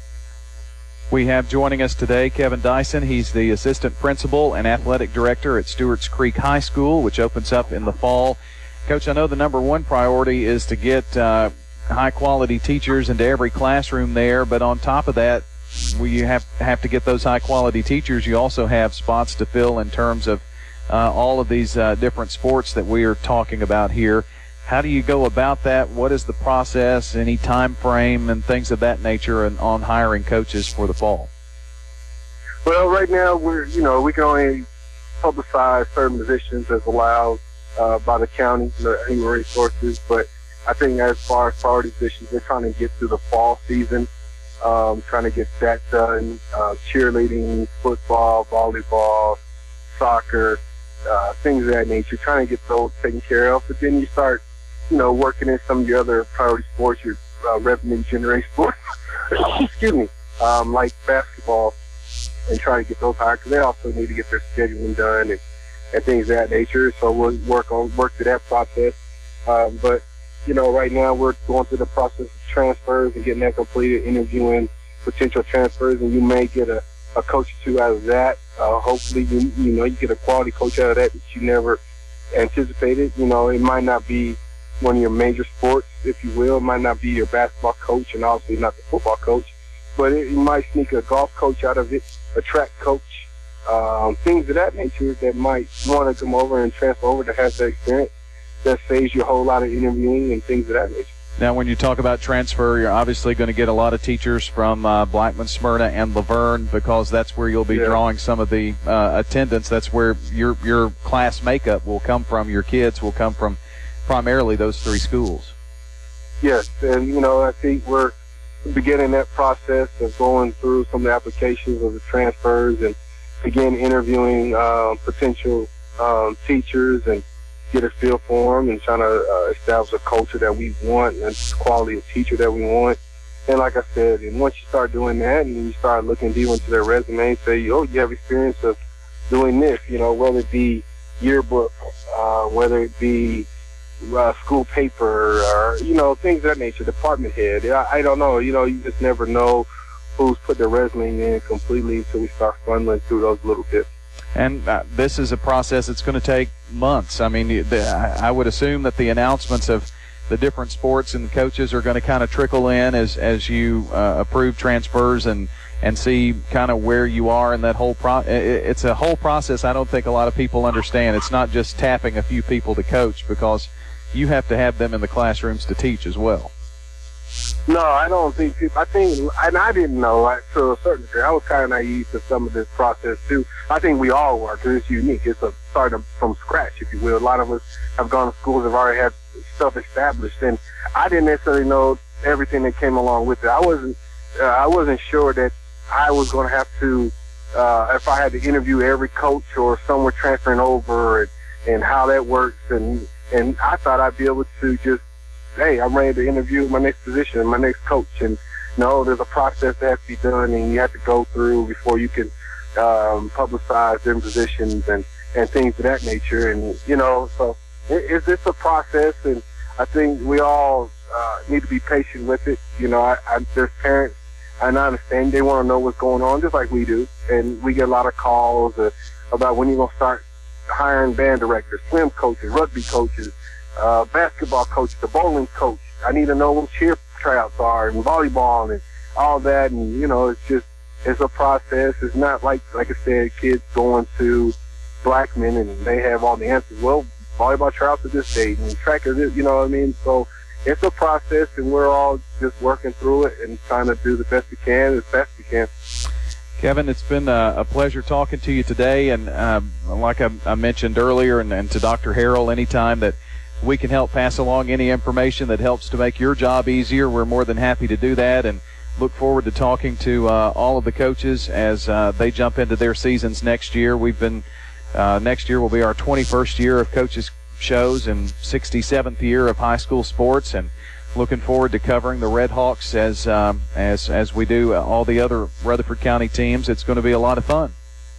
We have joining us today Kevin Dyson. He's the assistant principal and athletic director at Stewart's Creek High School, which opens up in the fall. Coach, I know the number one priority is to get uh, high-quality teachers into every classroom there, but on top of that, well, you have have to get those high-quality teachers. You also have spots to fill in terms of uh, all of these uh, different sports that we are talking about here. How do you go about that? What is the process, any time frame, and things of that nature and on hiring coaches for the fall? Well, right now, we're, you know, we can only publicize certain positions as allowed uh, by the county, the human resources, but I think as far as priority positions, we're trying to get through the fall season. Um, trying to get that done, uh, cheerleading, football, volleyball, soccer, uh, things of that nature, trying to get those taken care of. But then you start, you know, working in some of your other priority sports, your uh, revenue generating sports, excuse me, um, like basketball, and try to get those hired because they also need to get their scheduling done and, and things of that nature. So we'll work on work through that process. Um, but you know, right now we're going through the process of transfers and getting that completed, interviewing potential transfers, and you may get a, a coach or two out of that. Uh, hopefully, you you know, you get a quality coach out of that that you never anticipated. You know, it might not be one of your major sports, if you will. It might not be your basketball coach, and obviously not the football coach, but it, you might sneak a golf coach out of it, a track coach, um, things of that nature that might want to come over and transfer over to have that experience. That saves you a whole lot of interviewing and things of that nature. Now, when you talk about transfer, you're obviously going to get a lot of teachers from uh, Blackman, Smyrna, and Laverne, because that's where you'll be yeah. drawing some of the uh, attendance. That's where your your class makeup will come from. Your kids will come from primarily those three schools. Yes, and, you know, I think we're beginning that process of going through some of the applications of the transfers and begin interviewing uh, potential um, teachers and get a feel for them and trying to uh, establish a culture that we want and the quality of teacher that we want. And like I said, and once you start doing that and you start looking deeper into their resume and say, oh, you have experience of doing this, you know, whether it be yearbook, uh, whether it be uh, school paper or, you know, things of that nature, department head. I, I don't know. You know, you just never know who's put their resume in completely until we start funneling through those little bits. And uh, this is a process that's going to take months. I mean, the, I would assume that the announcements of the different sports and coaches are going to kind of trickle in as as you uh, approve transfers and, and see kind of where you are in that whole pro. It's a whole process I don't think a lot of people understand. It's not just tapping a few people to coach, because you have to have them in the classrooms to teach as well. No, I don't think people, I think, and I didn't know, like, to a certain degree. I was kind of naive to some of this process, too. I think we all were, because it's unique. It's a starting from scratch, if you will. A lot of us have gone to schools, have already had stuff established, and I didn't necessarily know everything that came along with it. I wasn't, uh, I wasn't sure that I was going to have to, uh, if I had to interview every coach or someone transferring over and, and how that works, and, and I thought I'd be able to just, hey, I'm ready to interview my next position, my next coach. And no, there's a process that has to be done, and you have to go through before you can um, publicize them positions and, and things of that nature. And, you know, so it, it's, it's a process, and I think we all uh, need to be patient with it. You know, I, I, there's parents, and I understand they want to know what's going on, just like we do. And we get a lot of calls uh, about when you're going to start hiring band directors, swim coaches, rugby coaches, Uh, basketball coach, the bowling coach. I need to know what cheer tryouts are and volleyball and all that. And, you know, it's just, it's a process. It's not like, like I said, kids going to Blackman and they have all the answers. Well, volleyball tryouts at this date and track is this, you know what I mean? So it's a process, and we're all just working through it and trying to do the best we can as best we can. Kevin, it's been a, a pleasure talking to you today. And um, like I, I mentioned earlier, and, and to Doctor Harrell, anytime that we can help pass along any information that helps to make your job easier, we're more than happy to do that, and look forward to talking to uh, all of the coaches as uh, they jump into their seasons next year. We've been uh, next year will be our twenty-first year of coaches shows and sixty-seventh year of high school sports, and looking forward to covering the Red Hawks as um, as as we do all the other Rutherford County teams. It's going to be a lot of fun.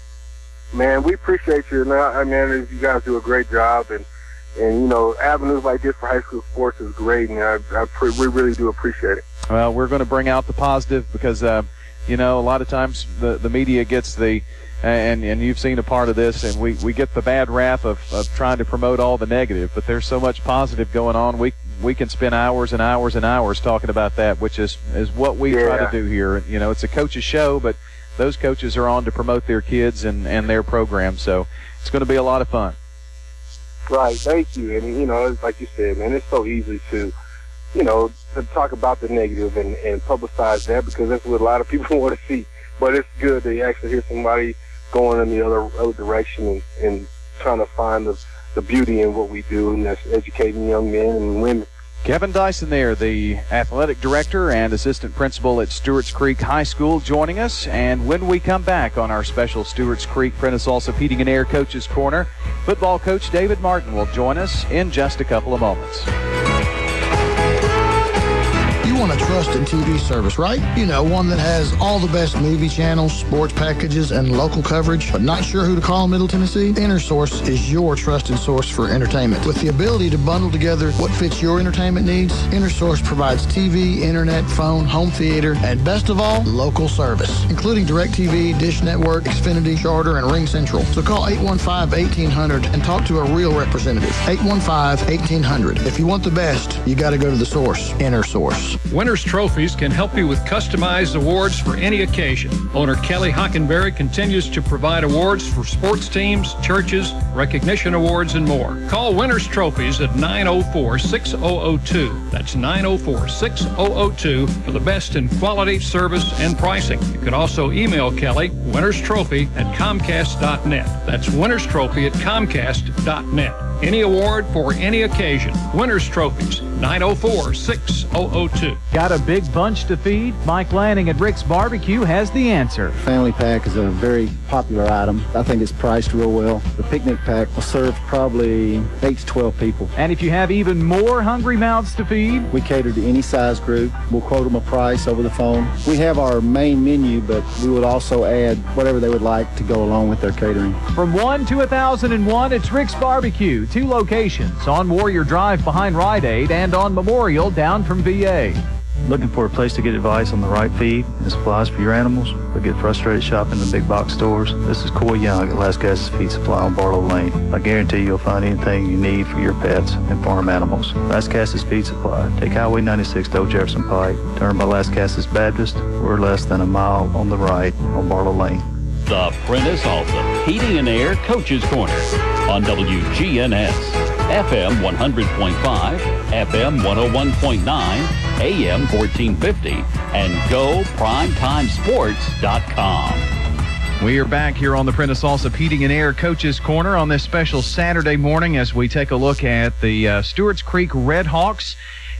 Man, we appreciate you. I mean, you guys do a great job, and And, you know, avenues like this for high school sports is great, and I, I pre- we really do appreciate it. Well, we're going to bring out the positive because, uh, you know, a lot of times the, the media gets the, and, and you've seen a part of this, and we, we get the bad rap of, of trying to promote all the negative, but there's so much positive going on. We we can spend hours and hours and hours talking about that, which is, is what we yeah. try to do here. You know, it's a coach's show, but those coaches are on to promote their kids and, and their program, so it's going to be a lot of fun. Right, thank you. And, you know, it's like you said, man, it's so easy to, you know, to talk about the negative and, and publicize that, because that's what a lot of people want to see. But it's good to actually hear somebody going in the other, other direction and, and trying to find the, the beauty in what we do, and that's educating young men and women. Kevin Dyson there, the athletic director and assistant principal at Stewart's Creek High School, joining us. And when we come back on our special Stewart's Creek Prentice Allsup Heating and Air Coaches Corner, football coach David Martin will join us in just a couple of moments. You want a trusted T V service, right? You know, one that has all the best movie channels, sports packages, and local coverage, but not sure who to call in Middle Tennessee? InterSource is your trusted source for entertainment. With the ability to bundle together what fits your entertainment needs, InterSource provides T V, internet, phone, home theater, and best of all, local service, including DirecTV, Dish Network, Xfinity, Charter, and Ring Central. So call eight one five, eighteen hundred and talk to a real representative. eight one five, eighteen hundred. If you want the best, you got to go to the source, InterSource. Winners Trophies can help you with customized awards for any occasion. Owner Kelly Hockenberry continues to provide awards for sports teams, churches, recognition awards, and more. Call Winners Trophies at nine oh four, six oh oh two. That's nine oh four, six oh oh two for the best in quality, service, and pricing. You can also email Kelly, Winners Trophy at Comcast dot net. That's Winners Trophy at Comcast dot net. Any award for any occasion. Winners Trophies, nine oh four, six oh oh two. Got a big bunch to feed? Mike Lanning at Rick's Barbecue has the answer. Family pack is a very popular item. I think it's priced real well. The picnic pack will serve probably eight to twelve people. And if you have even more hungry mouths to feed? We cater to any size group. We'll quote them a price over the phone. We have our main menu, but we would also add whatever they would like to go along with their catering. From one to one thousand one, it's Rick's Barbecue. Two locations on Warrior Drive behind Rite Aid and on Memorial down from V A. Looking for a place to get advice on the right feed and supplies for your animals, but get frustrated shopping in the big box stores? This is Coy Young at Last Gas's Feed Supply on Barlow Lane. I guarantee you'll find anything you need for your pets and farm animals. Last Gas's Feed Supply. Take Highway ninety-six to Old Jefferson Pike. Turn by Last Gas's Baptist. We're less than a mile on the right on Barlow Lane. The Prentice Allsup Heating and Air Coaches Corner on W G N S, F M one hundred point five, F M one oh one point nine, A M fourteen fifty, and go primetime sports dot com. We are back here on the Prentice Allsup Heating and Air Coaches Corner on this special Saturday morning as we take a look at the uh, Stewart's Creek Red Hawks.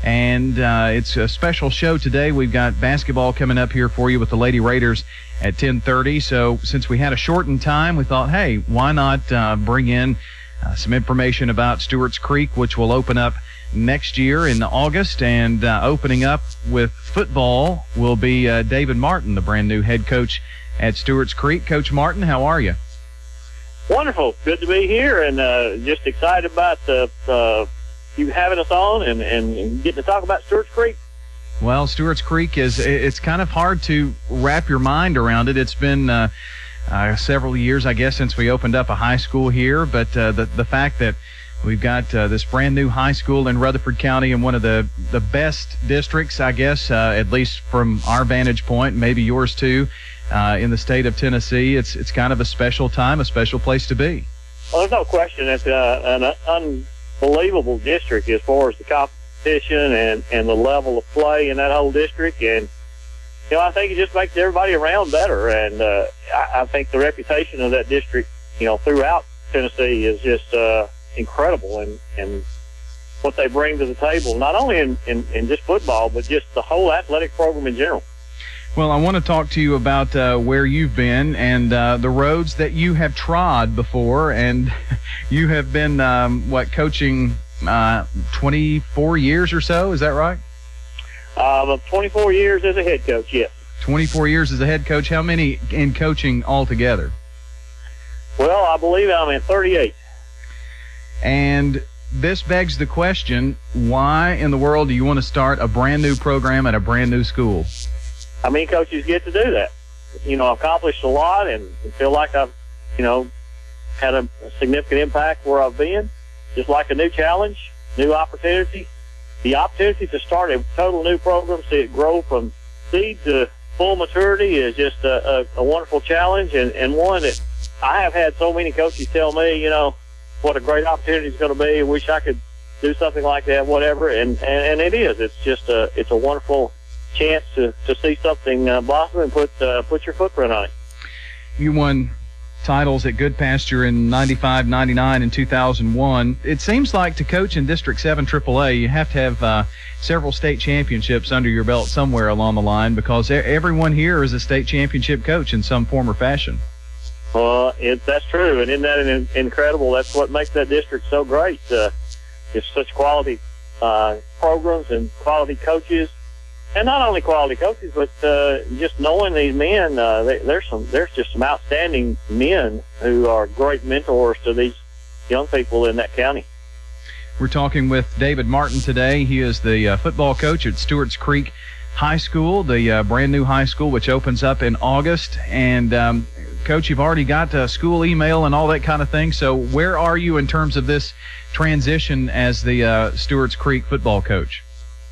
And uh, it's a special show today. We've got basketball coming up here for you with the Lady Raiders at ten thirty. So since we had a shortened time, we thought, hey, why not uh, bring in uh, some information about Stewart's Creek, which will open up next year in August. And uh, opening up with football will be uh, David Martin, the brand new head coach at Stewart's Creek. Coach Martin, how are you? Wonderful. Good to be here, and uh, just excited about the uh, you having us on and, and, and getting to talk about Stewart's Creek. Well, Stewart's Creek is, it's kind of hard to wrap your mind around it. It's been uh, uh, several years, I guess, since we opened up a high school here, but uh, the, the fact that we've got uh, this brand new high school in Rutherford County in one of the, the best districts, I guess, uh, at least from our vantage point, maybe yours too, uh, in the state of Tennessee, it's, it's kind of a special time, a special place to be. Well, there's no question. It's uh, an un- unbelievable district as far as the competition and, and the level of play in that whole district. And, you know, I think it just makes everybody around better. And uh, I, I think the reputation of that district, you know, throughout Tennessee is just uh, incredible. And, and what they bring to the table, not only in, in, in just football, but just the whole athletic program in general. Well, I want to talk to you about uh, where you've been and uh, the roads that you have trod before. And you have been, um, what, coaching uh, twenty-four years or so? Is that right? Uh, twenty-four years as a head coach, yes. twenty-four years as a head coach. How many in coaching altogether? Well, I believe I'm at thirty-eight. And this begs the question, why in the world do you want to start a brand new program at a brand new school? How many coaches get to do that? You know, I've accomplished a lot and feel like I've, you know, had a, a significant impact where I've been. Just like a new challenge, new opportunity. The opportunity to start a total new program, see it grow from seed to full maturity is just a, a, a wonderful challenge, and, and one that I have had so many coaches tell me, you know, what a great opportunity it's going to be. I wish I could do something like that, whatever. And, and, and it is. It's just a, it's a wonderful chance to, to see something uh, blossom and put uh, put your footprint on it. You won titles at Goodpasture in ninety-five, ninety-nine, and two thousand one. It seems like to coach in District seven triple A, you have to have uh, several state championships under your belt somewhere along the line, because everyone here is a state championship coach in some form or fashion. Well, it, that's true, and isn't that an, incredible? That's what makes that district so great. Uh, it's such quality uh, programs and quality coaches. and not only quality coaches, but uh, just knowing these men. Uh, they, there's some, there's just some outstanding men who are great mentors to these young people in that county. We're talking with David Martin today. He is the uh, football coach at Stewart's Creek High School, the uh, brand new high school, which opens up in August. And um, Coach, you've already got uh, school email and all that kind of thing. So where are you in terms of this transition as the uh, Stewart's Creek football coach?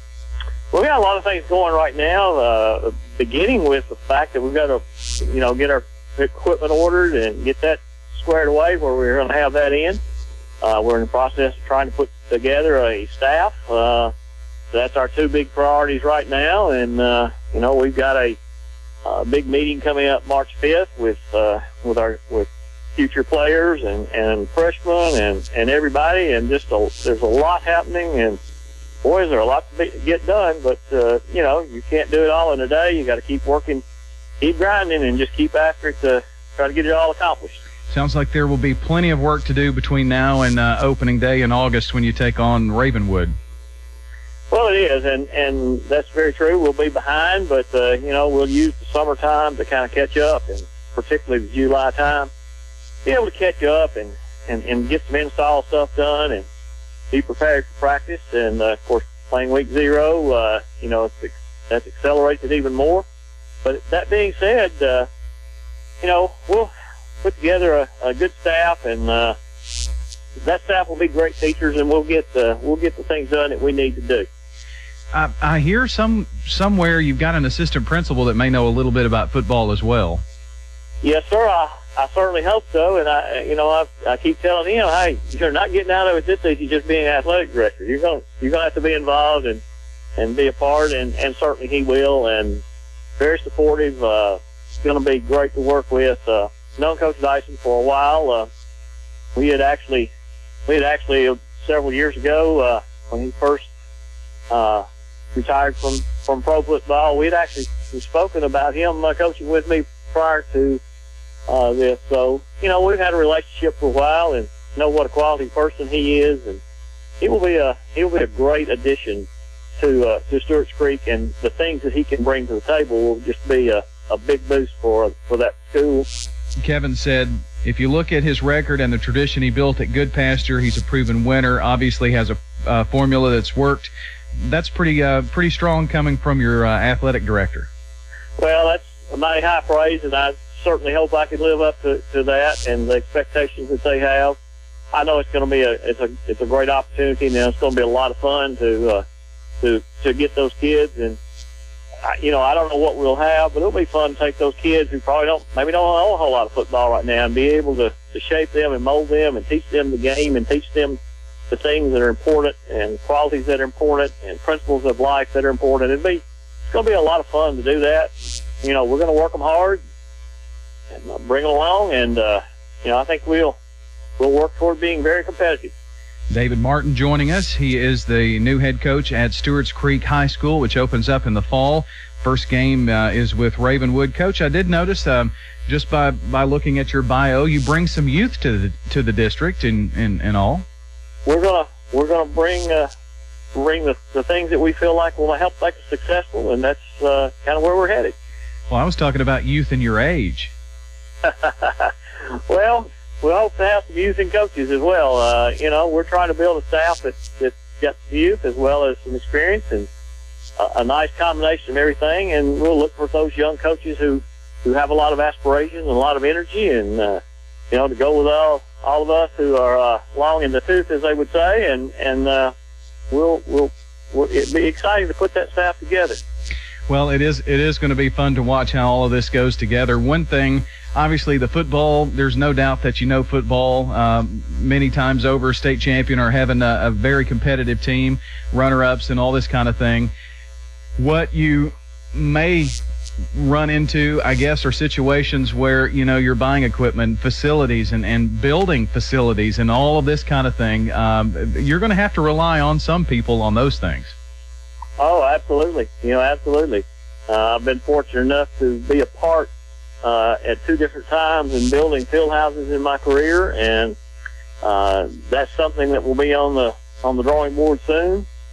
Well, we got a lot of things going right now, uh, beginning with the fact that we've got to, you know, get our equipment ordered and get that squared away where we're going to have that in. Uh, we're in the process of trying to put together a staff. Uh, so that's our two big priorities right now. And, uh, you know, we've got a, a big meeting coming up March fifth with, uh, with our, with future players and, and freshmen and, and everybody. And just a, there's a lot happening, and boys, there are a lot to be, get done, but, uh, you know, you can't do it all in a day. You got to keep working, keep grinding, and just keep after it to try to get it all accomplished. Sounds like there will be plenty of work to do between now and uh, opening day in August when you take on Ravenwood. Well, it is, and, and that's very true. We'll be behind, but, uh, you know, we'll use the summertime to kind of catch up, and particularly the July time, be able to catch up and, and, and get some install stuff done and be prepared for practice. And, uh, of course, playing week zero, uh, you know, it's, that's accelerated even more. But that being said, uh, you know, we'll put together a, a good staff, and uh, that staff will be great teachers, and we'll get the, we'll get the things done that we need to do. I, I hear some somewhere you've got an assistant principal that may know a little bit about football as well. Yes, sir. I, I certainly hope so. And I, you know, I, I keep telling him, hey, you're not getting out of it this easy just being athletic director. You're going, you're going to have to be involved and, and be a part, and, and certainly he will. And very supportive. Uh, it's going to be great to work with. Uh, known Coach Dyson for a while. Uh, we had actually, we had actually uh, several years ago uh, when he first uh, retired from, from pro football, we'd actually spoken about him uh, coaching with me prior to uh, this. So, you know, we've had a relationship for a while and know what a quality person he is, and he will be a he will be a great addition to uh, to Stewart's Creek, and the things that he can bring to the table will just be a, a big boost for for that school. Kevin said, if you look at his record and the tradition he built at Good Pasture, he's a proven winner. Obviously has a uh, formula that's worked. That's pretty uh, pretty strong coming from your uh, athletic director. Well, that's a mighty high praise, and I certainly hope I can live up to, to that and the expectations that they have. I know it's going to be a it's a it's a great opportunity, and it's going to be a lot of fun to uh, to to get those kids. And I, you know, I don't know what we'll have, but it'll be fun to take those kids who probably don't maybe don't know a whole lot of football right now and be able to to shape them and mold them and teach them the game and teach them the things that are important and qualities that are important and principles of life that are important. It'd be it's going to be a lot of fun to do that. You know, we're going to work them hard and uh, bring them along, and uh, you know, I think we'll we'll work toward being very competitive. David Martin joining us. He is the new head coach at Stewart's Creek High School, which opens up in the fall. First game uh, is with Ravenwood. Coach, I did notice um, just by by looking at your bio, you bring some youth to the to the district and and, and all. We're gonna we're gonna bring uh, bring the, the things that we feel like will help make us successful, and that's uh, kind of where we're headed. Well, I was talking about youth in your age. Well, we hope to have some youth and coaches as well. Uh, you know, we're trying to build a staff that's, that's got some youth as well as some experience, and a, a nice combination of everything. And we'll look for those young coaches who, who have a lot of aspirations and a lot of energy, and uh, you know, to go with all all of us who are uh, long in the tooth, as they would say. And and uh, we'll we'll, we'll it'd be exciting to put that staff together. Well, it is it is going to be fun to watch how all of this goes together. One thing, obviously, the football, there's no doubt that you know football. Um, many times over, state champion or having a, a very competitive team, runner-ups and all this kind of thing. What you may run into, I guess, are situations where, you know, you're buying equipment, facilities, and, and building facilities and all of this kind of thing. Um, you're going to have to rely on some people on those things. Oh, absolutely. You know, absolutely. Uh, I've been fortunate enough to be a part uh, at two different times in building field houses in my career, and uh, that's something that will be on the on the drawing board soon.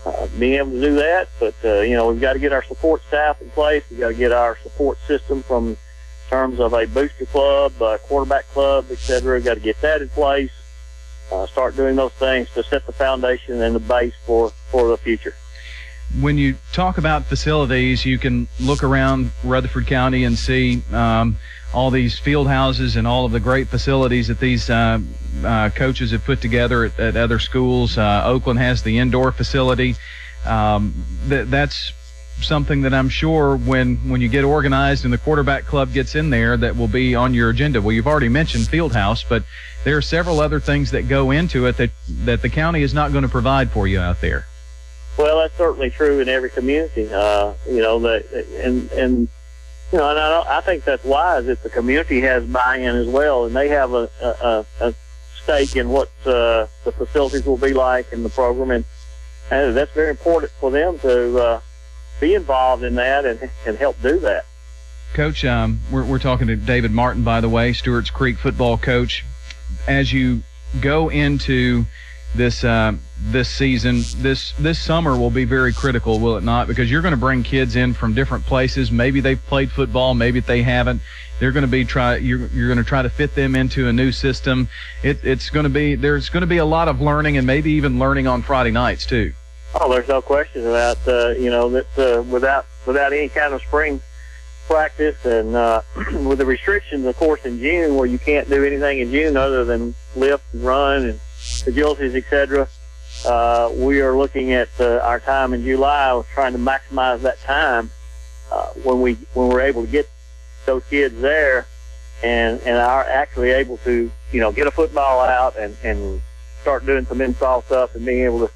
uh, being able to do that. But, uh, you know, we've got to get our support staff in place. We've got to get our support system from in terms of a booster club, uh, quarterback club, et cetera. We've got to get that in place, uh, start doing those things to set the foundation and the base for, for the future. When you talk about facilities, you can look around Rutherford County and see um, all these field houses and all of the great facilities that these uh, uh, coaches have put together at, at other schools. Uh, Oakland has the indoor facility. Um, th- that's something that I'm sure when, when you get organized and the quarterback club gets in there, that will be on your agenda. Well, you've already mentioned field house, but there are several other things that go into it that, that the county is not going to provide for you out there. Well, that's certainly true in every community. Uh, you know, that, and and you know, and I, don't, I think that's wise if the community has buy-in as well, and they have a a, a stake in what uh, the facilities will be like in the program, and, and that's very important for them to uh, be involved in that and and help do that. Coach, um, we're we're talking to David Martin, by the way, Stewart's Creek football coach. As you go into this uh, this season, this this summer will be very critical, will it not? Because you're going to bring kids in from different places. Maybe they've played football, maybe they haven't. They're going to be try. You're you're going to try to fit them into a new system. It, it's going to be there's going to be a lot of learning, and maybe even learning on Friday nights too. Oh, there's no question about uh, you know that uh, without without any kind of spring practice and uh, with the restrictions, of course, in June where you can't do anything in June other than lift and run and agilities, et cetera. Uh, we are looking at uh, our time in July, trying to maximize that time uh, when we when we're able to get those kids there, and and are actually able to you know get a football out and and start doing some install stuff and being able to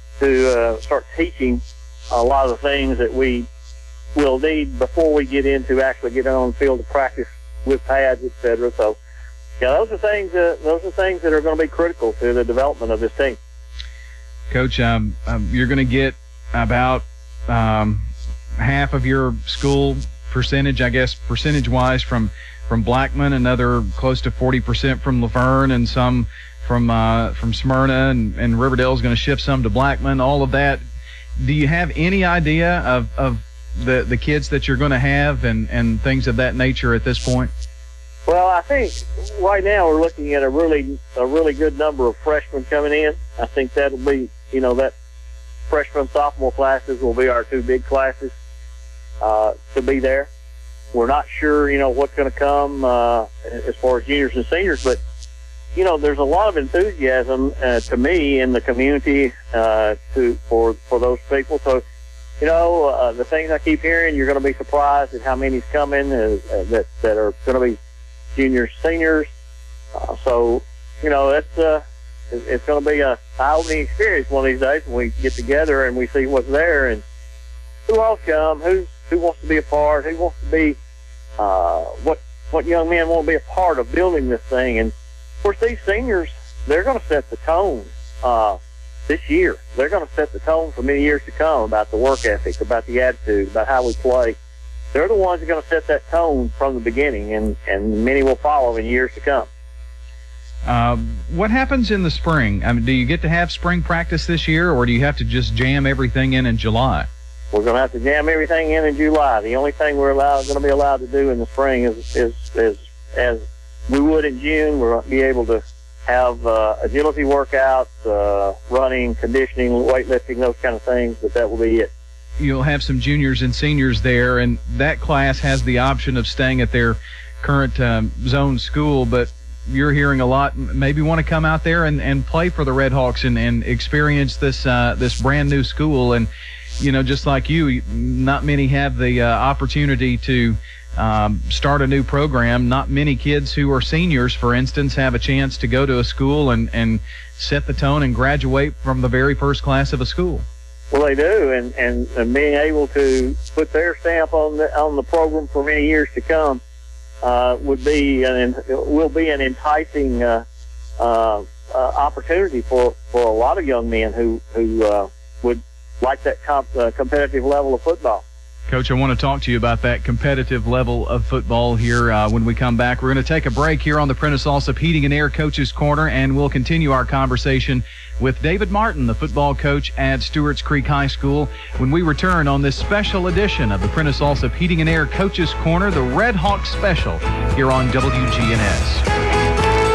to uh, start teaching a lot of the things that we will need before we get into actually getting on the field to practice with pads, et cetera. So. Yeah, those are things. Uh, those are things that are going to be critical to the development of this team. Coach, um, um, you're going to get about um, half of your school percentage, I guess, percentage-wise from from Blackman, another close to forty percent from Laverne, and some from uh, from Smyrna, and, and Riverdale is going to shift some to Blackman. All of that. Do you have any idea of, of the the kids that you're going to have and, and things of that nature at this point? Well, I think right now we're looking at a really a really good number of freshmen coming in. I think that'll be, you know, that freshman sophomore classes will be our two big classes uh, to be there. We're not sure, you know, what's going to come uh, as far as juniors and seniors, but you know, there's a lot of enthusiasm uh, to me in the community uh, to for for those people. So, you know, uh, the things I keep hearing, you're going to be surprised at how many's coming uh, that that are going to be juniors, seniors. Uh, so, you know, it's uh, it's going to be a eye-opening experience one of these days when we get together and we see what's there and who else come, who's who wants to be a part, who wants to be, uh, what what young men want to be a part of building this thing. And of course, these seniors, they're going to set the tone uh, this year. They're going to set the tone for many years to come about the work ethic, about the attitude, about how we play. They're the ones who are going to set that tone from the beginning, and, and many will follow in years to come. Uh, what happens in the spring? I mean, do you get to have spring practice this year, or do you have to just jam everything in in July? We're going to have to jam everything in in July. The only thing we're allowed, going to be allowed to do in the spring is, is, is as we would in June, we're going to be able to have uh, agility workouts, uh, running, conditioning, weightlifting, those kind of things, but that will be it. You'll have some juniors and seniors there, and that class has the option of staying at their current um, zone school, but you're hearing a lot, maybe want to come out there and, and play for the Red Hawks and, and experience this uh, this brand new school. And, you know, just like you, not many have the uh, opportunity to um, start a new program. Not many kids who are seniors, for instance, have a chance to go to a school and, and set the tone and graduate from the very first class of a school. Well, they do, and, and, and being able to put their stamp on the on the program for many years to come uh, would be an will be an enticing uh, uh, uh, opportunity for, for a lot of young men who who uh, would like that comp, uh, competitive level of football. Coach, I want to talk to you about that competitive level of football here uh, when we come back. We're going to take a break here on the Prentice Allsup Heating and Air Coaches Corner, and we'll continue our conversation with David Martin, the football coach at Stewart's Creek High School, when we return on this special edition of the Prentice Allsup Heating and Air Coaches Corner, the Red Hawk Special, here on W G N S.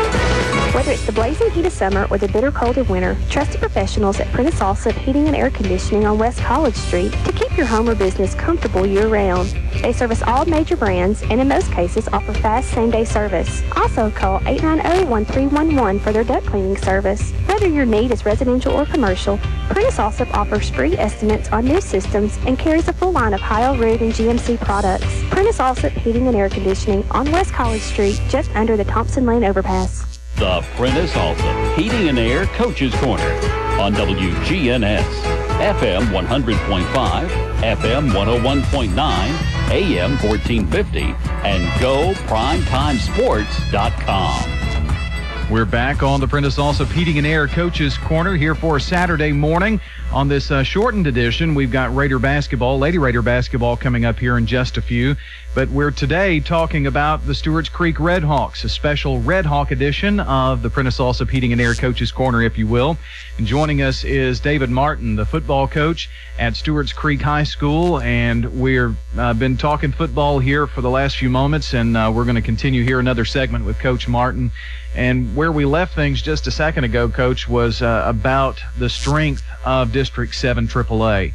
Whether it's the blazing heat of summer or the bitter cold of winter, trusted professionals at Prentice Allsup Heating and Air Conditioning on West College Street to keep your home or business comfortable year-round. They service all major brands and in most cases offer fast same-day service. Also call eight nine zero, one three one one for their duct cleaning service. Whether your need is residential or commercial, Prentice Allsup offers free estimates on new systems and carries a full line of Heil, Ruud, and G M C products. Prentice Allsup Heating and Air Conditioning on West College Street, just under the Thompson Lane overpass. The Prentice Allsup Heating and Air Coaches Corner on W G N S, F M one hundred point five, F M one oh one point nine, A M fourteen fifty, and go primetime sports dot com. We're back on the Prentice Allsup Heating and Air Coaches Corner here for Saturday morning. On this uh, shortened edition, we've got Raider basketball, Lady Raider basketball coming up here in just a few. But we're today talking about the Stewart's Creek Red Hawks, a special Red Hawk edition of the Prentice Allsup Heating and Air Coaches Corner, if you will. And joining us is David Martin, the football coach at Stewart's Creek High School. And we've uh, been talking football here for the last few moments, and uh, we're going to continue here another segment with Coach Martin. And where we left things just a second ago, Coach, was uh, about the strength of District seven triple A.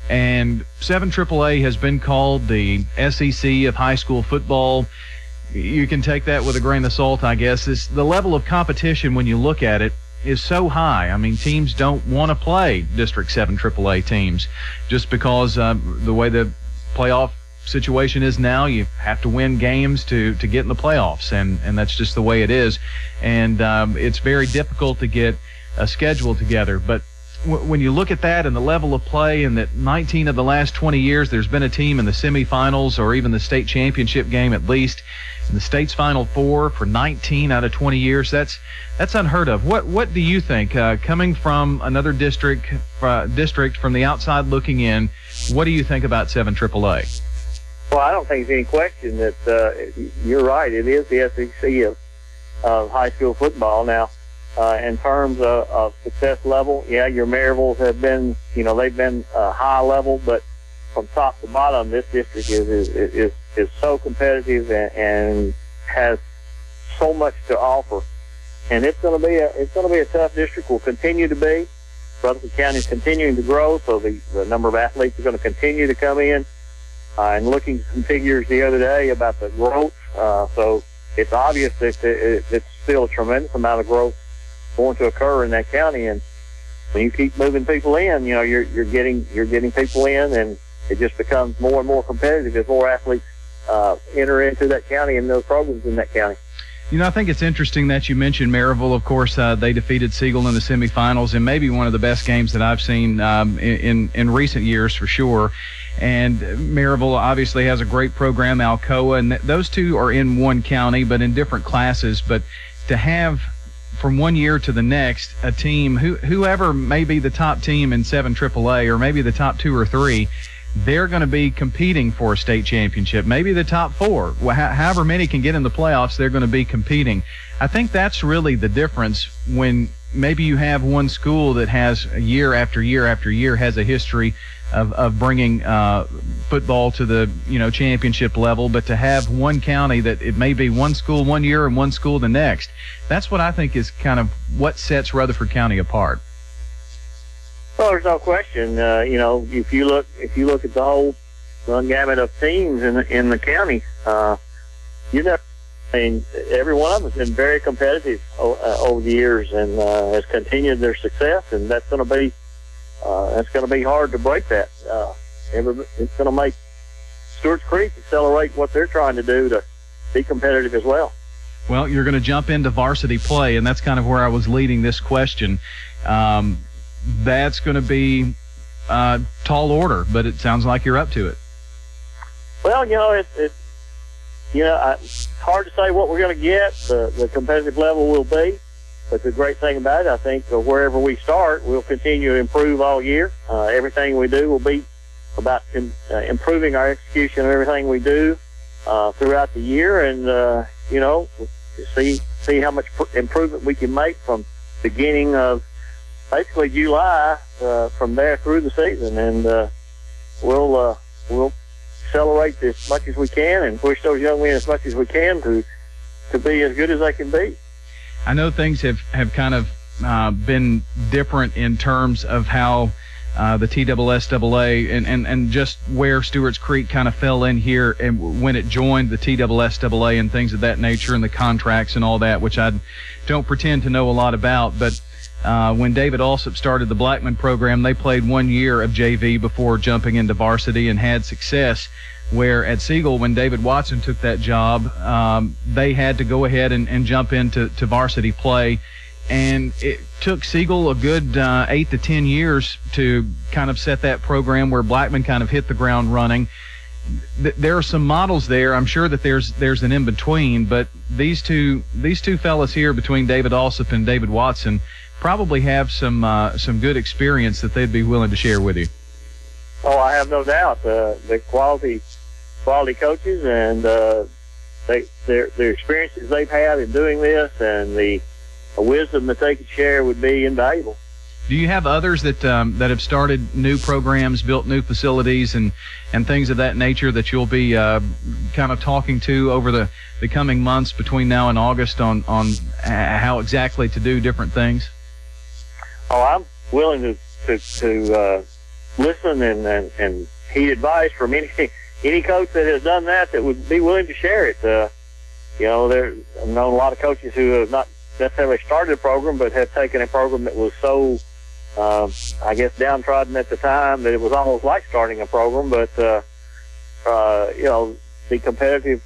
And seven triple A has been called the S E C of high school football. You can take that with a grain of salt, I guess. It's the level of competition when you look at it is so high. I mean, teams don't want to play District seven triple A teams just because uh, the way the playoff situation is now, you have to win games to to get in the playoffs, and and that's just the way it is. And um, it's very difficult to get a schedule together. But w- when you look at that and the level of play, and that nineteen of the last twenty years there's been a team in the semifinals or even the state championship game at least, in the state's Final Four for nineteen out of twenty years, that's that's unheard of. What what do you think, uh, coming from another district uh, district from the outside looking in, what do you think about seven triple A? Well, I don't think there's any question that uh, you're right. It is the S E C of, of high school football. Now, uh, in terms of, of success level, yeah, your Maryvilles have been, you know, they've been uh, high level, but from top to bottom, this district is is is, is so competitive and, and has so much to offer. And it's going to be a it's going to be a tough district. Will continue to be. Rutherford County is continuing to grow, so the, the number of athletes are going to continue to come in. Uh, and looking at some figures the other day about the growth, uh, so it's obvious that it, it's still a tremendous amount of growth going to occur in that county. And when you keep moving people in, you know, you're you're getting you're getting people in, and it just becomes more and more competitive as more athletes uh, enter into that county and those programs in that county. You know, I think it's interesting that you mentioned Maryville. Of course, uh, they defeated Siegel in the semifinals, and maybe one of the best games that I've seen um, in, in in recent years for sure. And Maryville obviously has a great program, Alcoa, and th- those two are in one county but in different classes. But to have from one year to the next a team, who, whoever may be the top team in seven triple A or maybe the top two or three, they're going to be competing for a state championship, maybe the top four. However many can get in the playoffs, they're going to be competing. I think that's really the difference when maybe you have one school that has year after year after year has a history of, of bringing uh, football to the, you know, championship level, but to have one county that it may be one school one year and one school the next, that's what I think is kind of what sets Rutherford County apart. Well, there's no question. Uh, you know, if you look if you look at the whole run gamut of teams in the, in the county, uh, you know, I mean, every one of them has been very competitive o- uh, over the years and uh, has continued their success, and that's going to be uh, that's going to be hard to break that. Uh, every, it's going to make Stewart's Creek accelerate what they're trying to do to be competitive as well. Well, you're going to jump into varsity play, and that's kind of where I was leading this question. Um, that's going to be uh, tall order, but it sounds like you're up to it. Well, you know, it's it, you know, I, it's hard to say what we're going to get. The, the competitive level will be, but the great thing about it, I think, uh, wherever we start, we'll continue to improve all year. Uh, everything we do will be about uh, improving our execution of everything we do uh, throughout the year, and uh, you know, see see how much pr- improvement we can make from beginning of basically July uh, from there through the season, and uh, we'll uh, we'll accelerate as much as we can and push those young men as much as we can to to be as good as they can be. I know things have have kind of uh, been different in terms of how uh, the T S S A A and, and, and just where Stewart's Creek kind of fell in here and when it joined the T S S A A and things of that nature and the contracts and all that, which I don't pretend to know a lot about. But uh, when David Alsop started the Blackman program, they played one year of J V before jumping into varsity and had success. Where at Siegel, when David Watson took that job, um, they had to go ahead and, and jump into to varsity play. And it took Siegel a good uh, eight to ten years to kind of set that program where Blackman kind of hit the ground running. Th- there are some models there. I'm sure that there's there's an in-between, but these two these two fellas here between David Alsop and David Watson probably have some uh, some good experience that they'd be willing to share with you. Oh, I have no doubt. Uh, the quality, quality coaches, and uh, they, their their experiences they've had in doing this, and the, the wisdom that they could share would be invaluable. Do you have others that um, that have started new programs, built new facilities, and, and things of that nature that you'll be uh, kind of talking to over the, the coming months between now and August on on how exactly to do different things? Oh, I'm willing to to. to uh, listen and, and, and heed advice from any any coach that has done that that would be willing to share it. Uh, you know, there I've known a lot of coaches who have not necessarily started a program, but have taken a program that was so, uh, I guess, downtrodden at the time that it was almost like starting a program. But uh, uh, you know, the competitive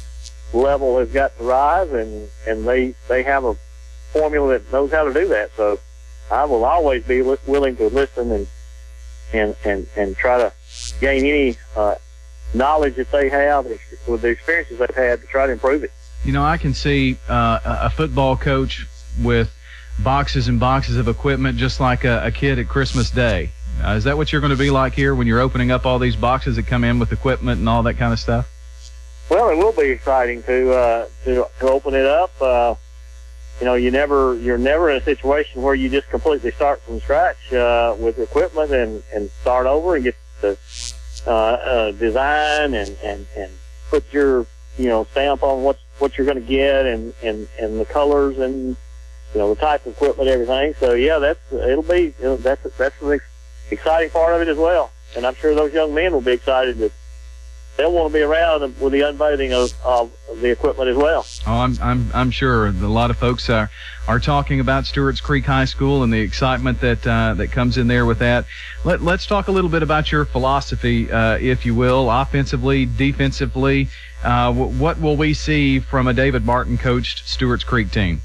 level has got to rise, and and they they have a formula that knows how to do that. So I will always be li- willing to listen and. And, and, and try to gain any uh, knowledge that they have with the experiences they've had to try to improve it. You know, I can see uh, a football coach with boxes and boxes of equipment just like a, a kid at Christmas Day. Uh, is that what you're going to be like here when you're opening up all these boxes that come in with equipment and all that kind of stuff? Well, it will be exciting to uh, to, to open it up. Uh, You know, you never, you're never in a situation where you just completely start from scratch uh, with equipment and, and start over and get the uh, uh, design and, and, and put your, you know, stamp on what what you're going to get and, and, and the colors and, you know, the type of equipment, everything. So yeah, that's it'll be you know, that's that's the exciting part of it as well. And I'm sure those young men will be excited that they'll want to be around with the unveiling of, of the equipment as well. Oh, I'm I'm I'm sure a lot of folks are are talking about Stewart's Creek High School and the excitement that uh, that comes in there with that. Let Let's talk a little bit about your philosophy, uh, if you will, offensively, defensively. Uh, w- what will we see from a David Martin coached Stewart's Creek team?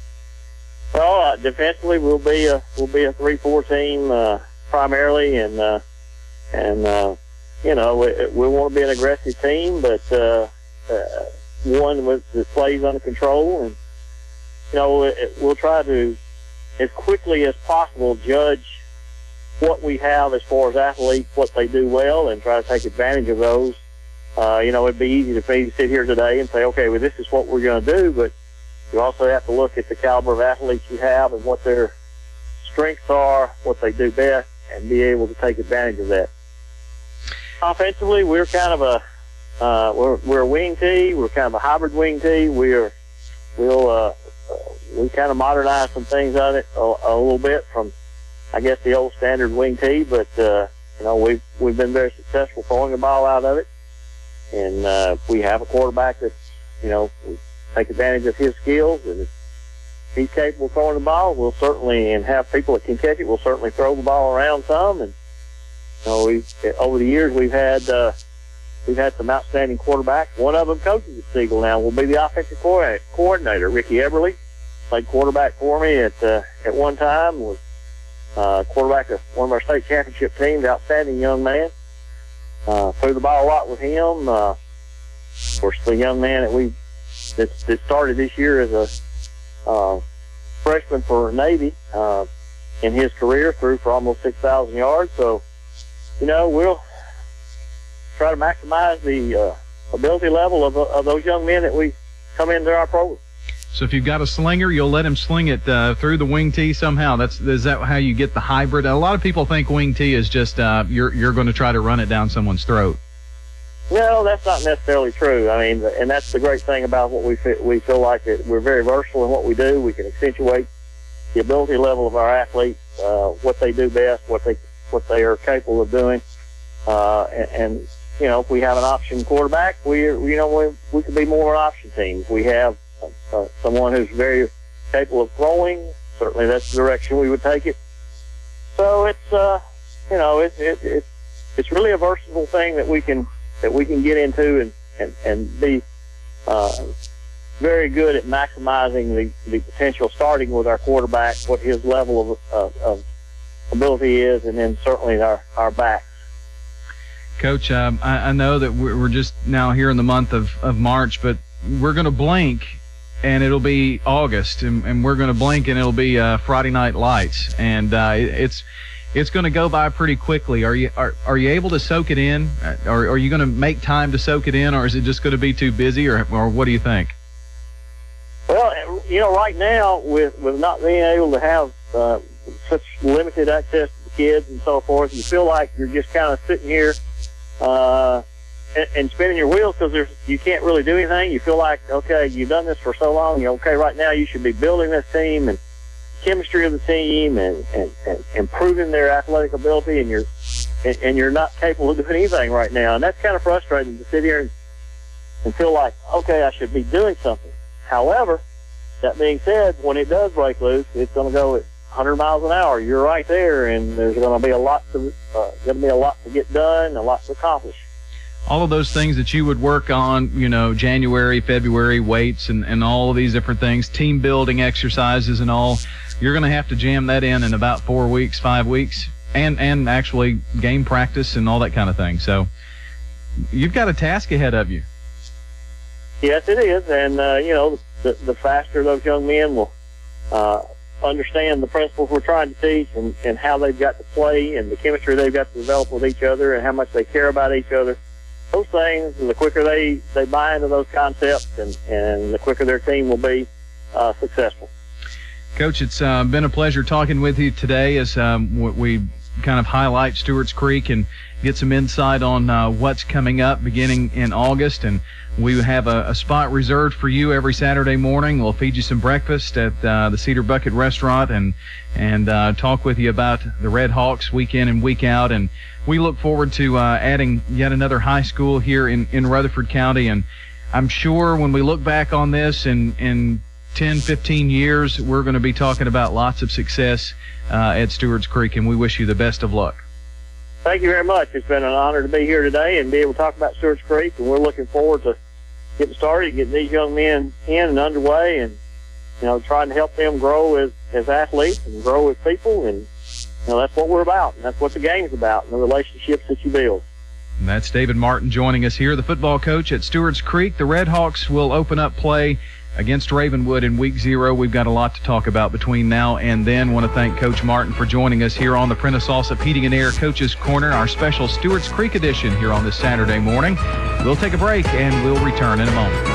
Well, uh, defensively, we'll be a we'll be a three four team uh, primarily, and uh, and. Uh, You know, we, we want to be an aggressive team, but uh, uh, one with, that plays under control. And, you know, it, we'll try to, as quickly as possible, judge what we have as far as athletes, what they do well, and try to take advantage of those. Uh, you know, it'd be easy for me to sit here today and say, okay, well, this is what we're going to do, but you also have to look at the caliber of athletes you have and what their strengths are, what they do best, and be able to take advantage of that. Offensively, we're kind of a uh, we're we're a wing tee. We're kind of a hybrid wing tee. We're we'll uh, we kind of modernize some things on it a, a little bit from, I guess, the old standard wing tee. But uh, you know, we've we've been very successful throwing the ball out of it, and uh, we have a quarterback that, you know, we take advantage of his skills, and if he's capable of throwing the ball, we'll certainly, and have people that can catch it, we'll certainly throw the ball around some. And you know, we've, over the years, we've had uh, we've had some outstanding quarterbacks. One of them coaches at Siegel now. Will be the offensive coordinator, Ricky Eberly. Played quarterback for me at uh, at one time. Was uh, quarterback of one of our state championship teams. Outstanding young man. Uh, threw the ball a lot with him. Uh, of course, the young man that we that, that started this year as a uh, freshman for Navy uh, in his career, threw for almost six thousand yards. So. You know, we'll try to maximize the uh, ability level of, of those young men that we come into our program. So if you've got a slinger, you'll let him sling it uh, through the wing tee somehow. That's is that how you get the hybrid? A lot of people think wing tee is just uh, you're you're going to try to run it down someone's throat. No, that's not necessarily true. I mean, and that's the great thing about what we feel, we feel like that we're very versatile in what we do. We can accentuate the ability level of our athletes, uh, what they do best, what they what they are capable of doing, uh, and, and you know, if we have an option quarterback, we you know we we could be more an option team. If we have uh, someone who's very capable of throwing, certainly that's the direction we would take it. So it's uh, you know it's it, it, it's really a versatile thing that we can that we can get into and and and be uh, very good at maximizing the, the potential, starting with our quarterback, what his level of, of, of ability is, and then certainly our, our backs. Coach, um, I, I know that we're just now here in the month of, of March, but we're going to blink and it'll be August, and, and we're going to blink and it'll be uh, Friday Night Lights, and uh, it, it's it's going to go by pretty quickly. Are you are, are you able to soak it in? Or are you going to make time to soak it in, or is it just going to be too busy, or or what do you think? Well, you know, right now, with, with not being able to have uh, such limited access to the kids and so forth, you feel like you're just kind of sitting here uh, and, and spinning your wheels because there's you can't really do anything. You feel like, okay, you've done this for so long. You're okay, right now you should be building this team and chemistry of the team and, and, and improving their athletic ability, and you're and, and you're not capable of doing anything right now. And that's kind of frustrating to sit here and, and feel like, okay, I should be doing something. However, that being said, when it does break loose, it's going to go at one hundred miles an hour. You're right there, and there's going to be a lot to uh, going to be a lot to get done, a lot to accomplish. All of those things that you would work on, you know, January, February, weights, and, and all of these different things, team building exercises and all, you're going to have to jam that in in about four weeks, five weeks, and, and actually game practice and all that kind of thing. So you've got a task ahead of you. Yes, it is, and, uh, you know, the, the faster those young men will uh, understand the principles we're trying to teach and, and how they've got to play and the chemistry they've got to develop with each other and how much they care about each other. Those things, and the quicker they, they buy into those concepts, and, and the quicker their team will be uh, successful. Coach, it's uh, been a pleasure talking with you today as um, we kind of highlight Stewart's Creek and get some insight on uh, what's coming up beginning in August. And we have a, a spot reserved for you every Saturday morning. We'll feed you some breakfast at uh, the Cedar Bucket Restaurant and and uh, talk with you about the Red Hawks week in and week out. And we look forward to uh, adding yet another high school here in, in Rutherford County. And I'm sure when we look back on this in, in ten, fifteen years, we're going to be talking about lots of success uh, at Stewart's Creek, and we wish you the best of luck. Thank you very much. It's been an honor to be here today and be able to talk about Stewart's Creek, and we're looking forward to getting started, getting these young men in and underway, and, you know, trying to help them grow as, as athletes and grow as people. And, you know, that's what we're about, and that's what the game's about, and the relationships that you build. And that's David Martin joining us here, the football coach at Stewart's Creek. The Red Hawks will open up play against Ravenwood in week zero. We've got a lot to talk about between now and then. Want to thank Coach Martin for joining us here on the Prentice Allsup Heating and Air Coach's Corner, our special Stewart's Creek edition here on this Saturday morning. We'll take a break and we'll return in a moment.